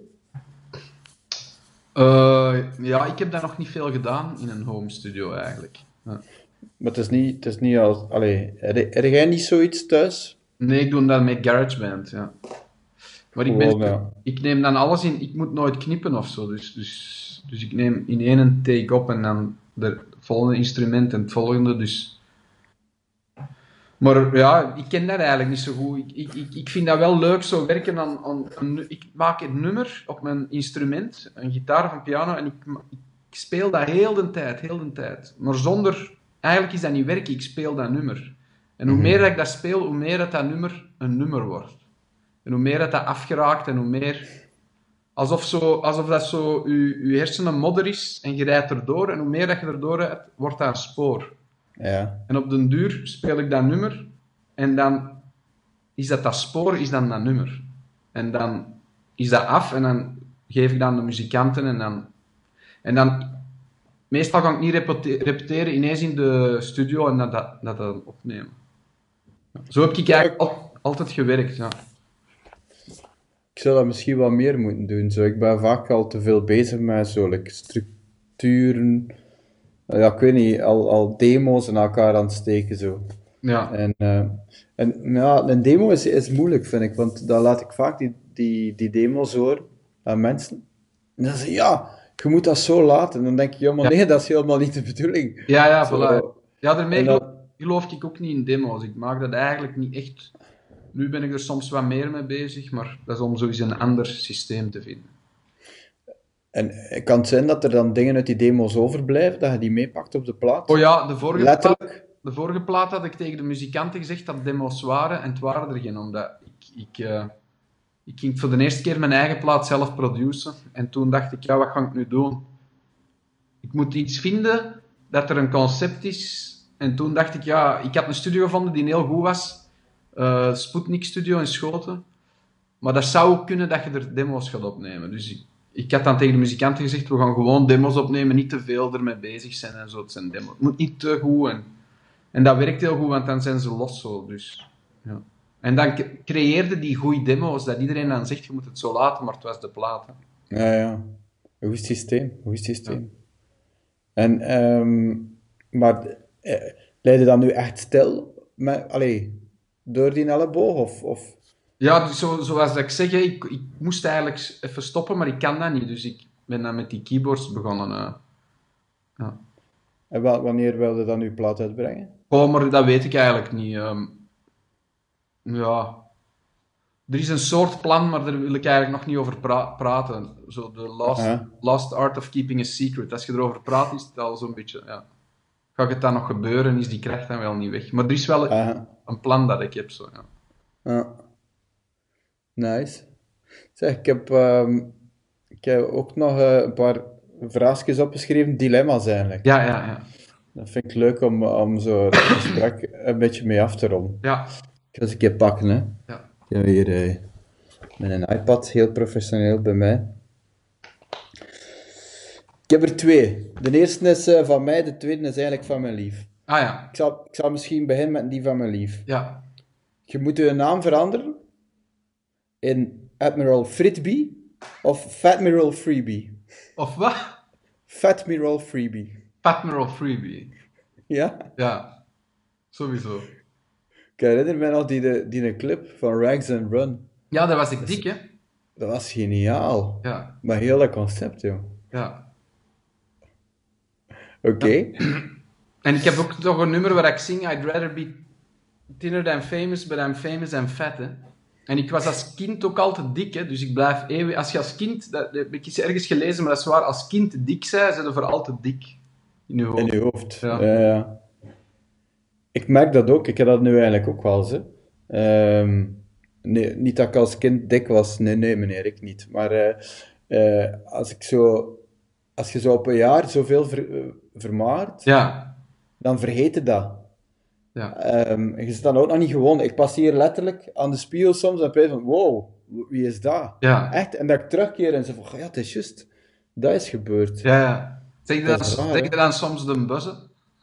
[SPEAKER 3] Uh, ja, ik heb daar nog niet veel gedaan in een home studio, eigenlijk. Ja.
[SPEAKER 2] Maar het is niet, het is niet als... Allee, heb heb jij niet zoiets thuis?
[SPEAKER 3] Nee, ik doe dat met GarageBand, ja. Maar ik, ben,
[SPEAKER 2] Gewoon, ja.
[SPEAKER 3] ik neem dan alles in... Ik moet nooit knippen of zo, dus, dus, dus ik neem in één take op en dan de volgende instrument en het volgende, dus... Maar ja, ik ken dat eigenlijk niet zo goed. Ik, ik, ik, ik vind dat wel leuk, zo werken aan... aan een, ik maak een nummer op mijn instrument, een gitaar of een piano, en ik, ik speel dat heel de tijd, heel de tijd. Maar zonder... Eigenlijk is dat niet werken, ik speel dat nummer. En hoe meer dat ik dat speel, hoe meer dat dat nummer een nummer wordt. En hoe meer dat dat afgeraakt en hoe meer... Alsof, zo, alsof dat zo je, je hersenen modder is en je rijdt erdoor. En hoe meer dat je erdoor rijdt, wordt dat een spoor.
[SPEAKER 2] Ja.
[SPEAKER 3] En op den duur speel ik dat nummer. En dan is dat dat spoor, is dan dat nummer. En dan is dat af en dan geef ik dan de muzikanten en dan... En dan... Meestal kan ik niet repete- repeteren ineens in de studio en dat, dat, dat dan opnemen. Zo heb ik eigenlijk al- altijd gewerkt, ja.
[SPEAKER 2] Ik zou dat misschien wat meer moeten doen. Zo. Ik ben vaak al te veel bezig met zo, like, structuren. Ja, ik weet niet, al, al demo's in elkaar aan het steken. Zo.
[SPEAKER 3] Ja,
[SPEAKER 2] En, eh, en ja, een demo is, is moeilijk, vind ik. Want dan laat ik vaak die, die, die demo's horen aan mensen. En dan zeggen ze, ja, je moet dat zo laten. En dan denk ik, ja, maar
[SPEAKER 3] Ja.
[SPEAKER 2] nee, dat is helemaal niet de bedoeling.
[SPEAKER 3] ja, ja,
[SPEAKER 2] Zo.
[SPEAKER 3] voilà. Ja, daarmee
[SPEAKER 2] En dan-
[SPEAKER 3] geloof, geloof ik ook niet in demo's. Ik maak dat eigenlijk niet echt... Nu ben ik er soms wat meer mee bezig, maar dat is om sowieso een ander systeem te vinden.
[SPEAKER 2] En kan het zijn dat er dan dingen uit die demo's overblijven, dat je die meepakt op de plaat?
[SPEAKER 3] Oh ja, de vorige, plaat,
[SPEAKER 2] Letterlijk?
[SPEAKER 3] de vorige plaat had ik tegen de muzikanten gezegd dat demo's waren, en het waren er geen, omdat ik... ik eh, Ik ging voor de eerste keer mijn eigen plaat zelf produceren. En toen dacht ik, ja, wat ga ik nu doen? Ik moet iets vinden dat er een concept is. En toen dacht ik, ja, ik had een studio gevonden die heel goed was. Uh, Sputnik Studio in Schoten. Maar dat zou ook kunnen dat je er demo's gaat opnemen. Dus ik, ik had dan tegen de muzikanten gezegd, we gaan gewoon demo's opnemen, niet te veel ermee bezig zijn en zo. Het zijn demo's. Het moet niet te goed. En, en dat werkt heel goed, want dan zijn ze los zo. Dus, ja. En dan c- creëerde die goede demo's, dat iedereen dan zegt, je moet het zo laten, maar het was de plaat. Hè.
[SPEAKER 2] Ja, ja. Een goed systeem. Een goed systeem. En, ehm, maar eh, leid je dan nu echt stil? Met, allee, door die elleboog? Of, of...
[SPEAKER 3] Ja, dus zo, zoals dat ik zeg, hè, ik, ik moest eigenlijk even stoppen, maar ik kan dat niet. Dus ik ben dan met die keyboards begonnen. Uh, ja.
[SPEAKER 2] En wa- wanneer wilde je dan uw plaat uitbrengen?
[SPEAKER 3] Oh, maar dat weet ik eigenlijk niet. ehm. ja... Er is een soort plan, maar daar wil ik eigenlijk nog niet over pra- praten. Zo de last,
[SPEAKER 2] Aha.
[SPEAKER 3] last Art of Keeping a Secret. Als je erover praat, is het al zo'n beetje... Ja. Gaat het dan nog gebeuren, is die kracht dan wel niet weg. Maar er is wel
[SPEAKER 2] Aha.
[SPEAKER 3] een plan dat ik heb. Zo, ja.
[SPEAKER 2] Ja. Nice. Zeg, ik heb, ehm, ik heb ook nog eh, een paar vraagjes opgeschreven, dilemma's eigenlijk.
[SPEAKER 3] Ja, ja, ja.
[SPEAKER 2] Dat vind ik leuk om, om zo het gesprek een beetje mee af te ronden.
[SPEAKER 3] Ja,
[SPEAKER 2] Ik ga eens een keer pakken, hè.
[SPEAKER 3] ja.
[SPEAKER 2] Ik heb hier eh, met een iPad, heel professioneel bij mij. Ik heb er twee. De eerste is eh, van mij, de tweede is eigenlijk van mijn lief.
[SPEAKER 3] Ah ja,
[SPEAKER 2] Ik zal, ik zal misschien beginnen met die van mijn lief.
[SPEAKER 3] ja.
[SPEAKER 2] Je moet je naam veranderen in Admiral Fritbee of Fatmiral Freebie.
[SPEAKER 3] Of wat?
[SPEAKER 2] Fatmiral Freebie.
[SPEAKER 3] Admiral Freebie.
[SPEAKER 2] Ja?
[SPEAKER 3] Ja, sowieso.
[SPEAKER 2] Ik herinner me nog die, die clip van Rags and Run.
[SPEAKER 3] Ja, daar was ik dik, hè?
[SPEAKER 2] Dat was geniaal.
[SPEAKER 3] Ja,
[SPEAKER 2] Maar heel dat concept, joh.
[SPEAKER 3] ja.
[SPEAKER 2] Oké.
[SPEAKER 3] En ik heb ook toch een nummer waar ik zing, I'd rather be thinner than famous, but I'm famous and fat, hè. En ik was als kind ook altijd dik, hè. Dus ik blijf eeuwig... Als je als kind... Dat, dat heb ik eens ergens gelezen, maar dat is waar. Als kind dik zei, zijn ze voor altijd dik. In je hoofd.
[SPEAKER 2] In je hoofd.
[SPEAKER 3] Ja.
[SPEAKER 2] Ja, ja. Ik merk dat ook. Ik heb dat nu eigenlijk ook wel, ze. Ehm, nee, niet dat ik als kind dik was. Nee, nee, meneer, ik niet. Maar eh, eh, als ik zo... Als je zo op een jaar zoveel ver, eh, vermaart,
[SPEAKER 3] Ja,
[SPEAKER 2] dan vergeet je dat.
[SPEAKER 3] ja.
[SPEAKER 2] Ehm, en je zit dan ook nog niet gewoon. Ik passeer letterlijk aan de spiegel soms en ik van, wow, wie is dat?
[SPEAKER 3] Ja.
[SPEAKER 2] Echt? En dat ik terugkeer en ze van, ja, het is juist. Dat is gebeurd.
[SPEAKER 3] Ja, ja. Zeg je dan,
[SPEAKER 2] Dat is raar,
[SPEAKER 3] zeg je
[SPEAKER 2] hè?
[SPEAKER 3] dan soms de buzzen?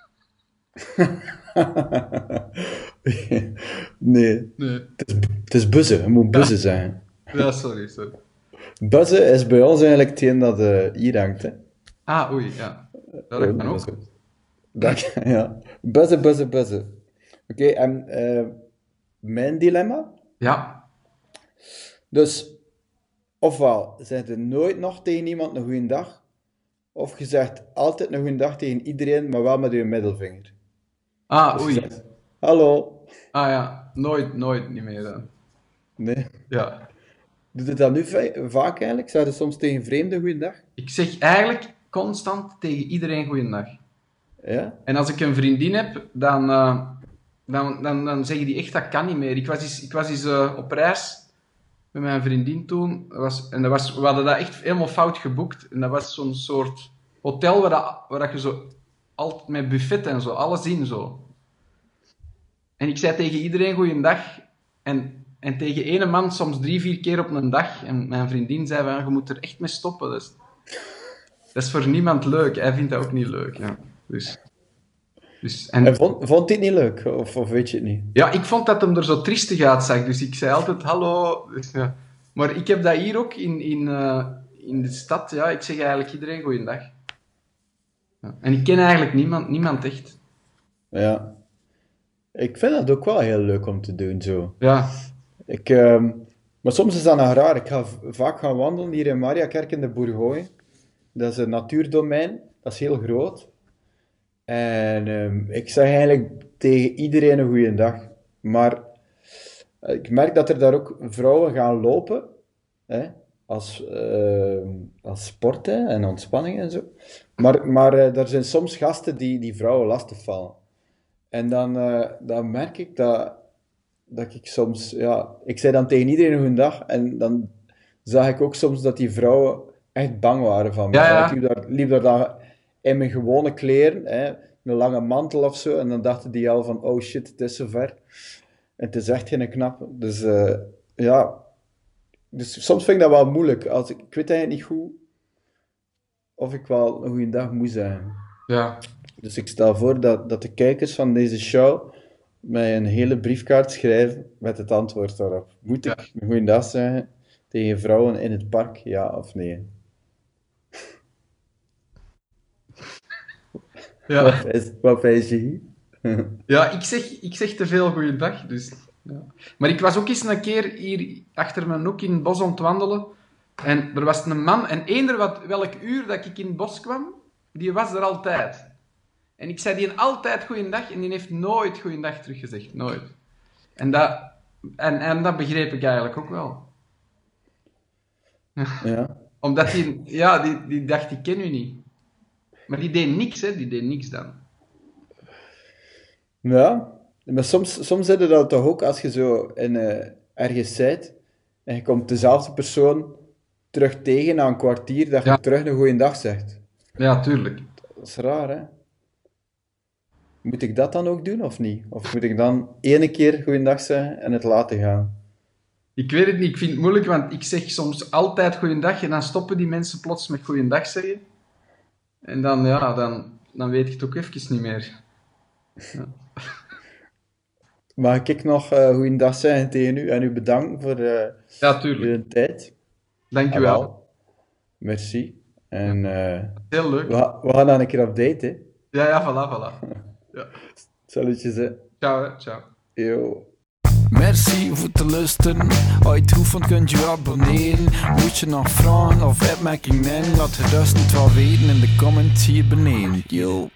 [SPEAKER 2] Nee,
[SPEAKER 3] Nee.
[SPEAKER 2] het is, het is buzzen. Het moet buzzen zijn.
[SPEAKER 3] Ja, sorry, sorry.
[SPEAKER 2] Buzzen is bij ons eigenlijk hetgeen dat eh, hier hangt. Hè.
[SPEAKER 3] Ah, oei, ja. Dat heb ik dan ook.
[SPEAKER 2] Dat, ja. Buzzen, buzzen, buzzen. Oké, en eh, mijn dilemma?
[SPEAKER 3] Ja.
[SPEAKER 2] Dus, ofwel, zeg je nooit nog tegen iemand een goeie dag, of je zegt altijd een goeie dag tegen iedereen, maar wel met je middelvinger.
[SPEAKER 3] Ah,
[SPEAKER 2] Dus je
[SPEAKER 3] oei.
[SPEAKER 2] zegt, hallo.
[SPEAKER 3] Ah ja, nooit, nooit niet meer dan.
[SPEAKER 2] Nee.
[SPEAKER 3] Ja.
[SPEAKER 2] Doe je dat nu va- vaak eigenlijk? Zeg je soms tegen vreemden goeie dag?
[SPEAKER 3] Ik zeg eigenlijk constant tegen iedereen goeiedag.
[SPEAKER 2] Ja?
[SPEAKER 3] En als ik een vriendin heb, dan, eh, dan, dan, dan zeggen die echt, dat kan niet meer. Ik was eens, ik was eens eh, op reis met mijn vriendin toen. Dat was, en dat was, we hadden dat echt helemaal fout geboekt. En dat was zo'n soort hotel waar, dat, waar dat je zo... Altijd met buffet en zo, alles in zo. En ik zei tegen iedereen goeiedag. En, en tegen ene man soms drie, vier keer op een dag. En mijn vriendin zei van, je moet er echt mee stoppen. Dat is, dat is voor niemand leuk. Hij vindt dat ook niet leuk. Ja. Dus, dus, en,
[SPEAKER 2] En vond, vond hij het niet leuk? Of, of weet je het niet?
[SPEAKER 3] ja, ik vond dat hem er zo triestig uitzag. Dus ik zei altijd hallo. Dus, ja. Maar ik heb dat hier ook in, in, uh, in de stad. Ja, ik zeg eigenlijk iedereen goeiedag. Ja. En ik ken eigenlijk niemand, niemand echt.
[SPEAKER 2] Ja. Ik vind dat ook wel heel leuk om te doen, zo.
[SPEAKER 3] Ja,
[SPEAKER 2] Ik, ehm, maar soms is dat nog raar. Ik ga v- vaak gaan wandelen hier in Mariakerk in de Bourgogne. Dat is een natuurdomein. Dat is heel groot. En ehm, ik zeg eigenlijk tegen iedereen een goede dag. Maar eh, ik merk dat er daar ook vrouwen gaan lopen. Hè, als, ehm, als sport hè, en ontspanning en zo. Maar, maar eh, er zijn soms gasten die, die vrouwen lastig vallen. En dan, eh, dan merk ik dat, dat ik soms, ja, ik zei dan tegen iedereen een goede dag. En dan zag ik ook soms dat die vrouwen echt bang waren van me.
[SPEAKER 3] Ja, ja.
[SPEAKER 2] Ik liep daar, liep daar dan in mijn gewone kleren, hè, een lange mantel of zo. En dan dachten die al van, oh shit, het is zover. En het is echt geen knap. Dus eh, ja, dus soms vind ik dat wel moeilijk. Als ik, ik weet eigenlijk niet goed of ik wel een goede dag moet zeggen.
[SPEAKER 3] ja.
[SPEAKER 2] Dus ik stel voor dat, dat de kijkers van deze show mij een hele briefkaart schrijven met het antwoord daarop. Moet ik een goede dag zeggen tegen vrouwen in het park, ja of nee?
[SPEAKER 3] Ja.
[SPEAKER 2] Wat is, wat is je?
[SPEAKER 3] Ja, ik zeg, ik zeg te veel goeiedag, dus... Ja. Maar ik was ook eens een keer hier achter mijn hoek in het bos aan het wandelen. En er was een man, en eender wat, welk uur dat ik in het bos kwam, die was er altijd. En ik zei die altijd goeiedag, en die heeft nooit goeiedag teruggezegd. Nooit. En dat, en, en dat begreep ik eigenlijk ook wel.
[SPEAKER 2] Ja.
[SPEAKER 3] Omdat die, ja, die, die dacht, ik ken u niet. Maar die deed niks, hè. Die deed niks dan.
[SPEAKER 2] Ja, maar soms, soms zit je dat toch ook als je zo in, eh, ergens zit en je komt dezelfde persoon terug tegen na een kwartier dat je
[SPEAKER 3] Ja.
[SPEAKER 2] terug een goeie dag zegt.
[SPEAKER 3] Ja, tuurlijk.
[SPEAKER 2] Dat is raar, hè? Moet ik dat dan ook doen of niet? Of moet ik dan ene keer goeiedag zeggen en het laten gaan?
[SPEAKER 3] Ik weet het niet, ik vind het moeilijk, want ik zeg soms altijd goeiedag en dan stoppen die mensen plots met goeiedag zeggen. En dan, ja, dan, dan weet ik het ook even niet meer. Ja.
[SPEAKER 2] mag ik nog uh, goeiedag zeggen tegen u en u bedanken voor uh,
[SPEAKER 3] ja, tuurlijk.
[SPEAKER 2] uw tijd.
[SPEAKER 3] Dank u wel.
[SPEAKER 2] Merci. En, uh,
[SPEAKER 3] heel leuk.
[SPEAKER 2] We, we gaan dan een keer op date, hè?
[SPEAKER 3] Ja, ja, voilà, voilà. Ja.
[SPEAKER 2] Salutjes, hè.
[SPEAKER 3] Ciao, hè. Ciao.
[SPEAKER 2] Yo.
[SPEAKER 1] Merci voor te luisteren. Als je het goed vond, kunt je abonneren. Moet je nog vragen of opmerkingen? Laat gerust het wel weten in de comments hier beneden. Yo.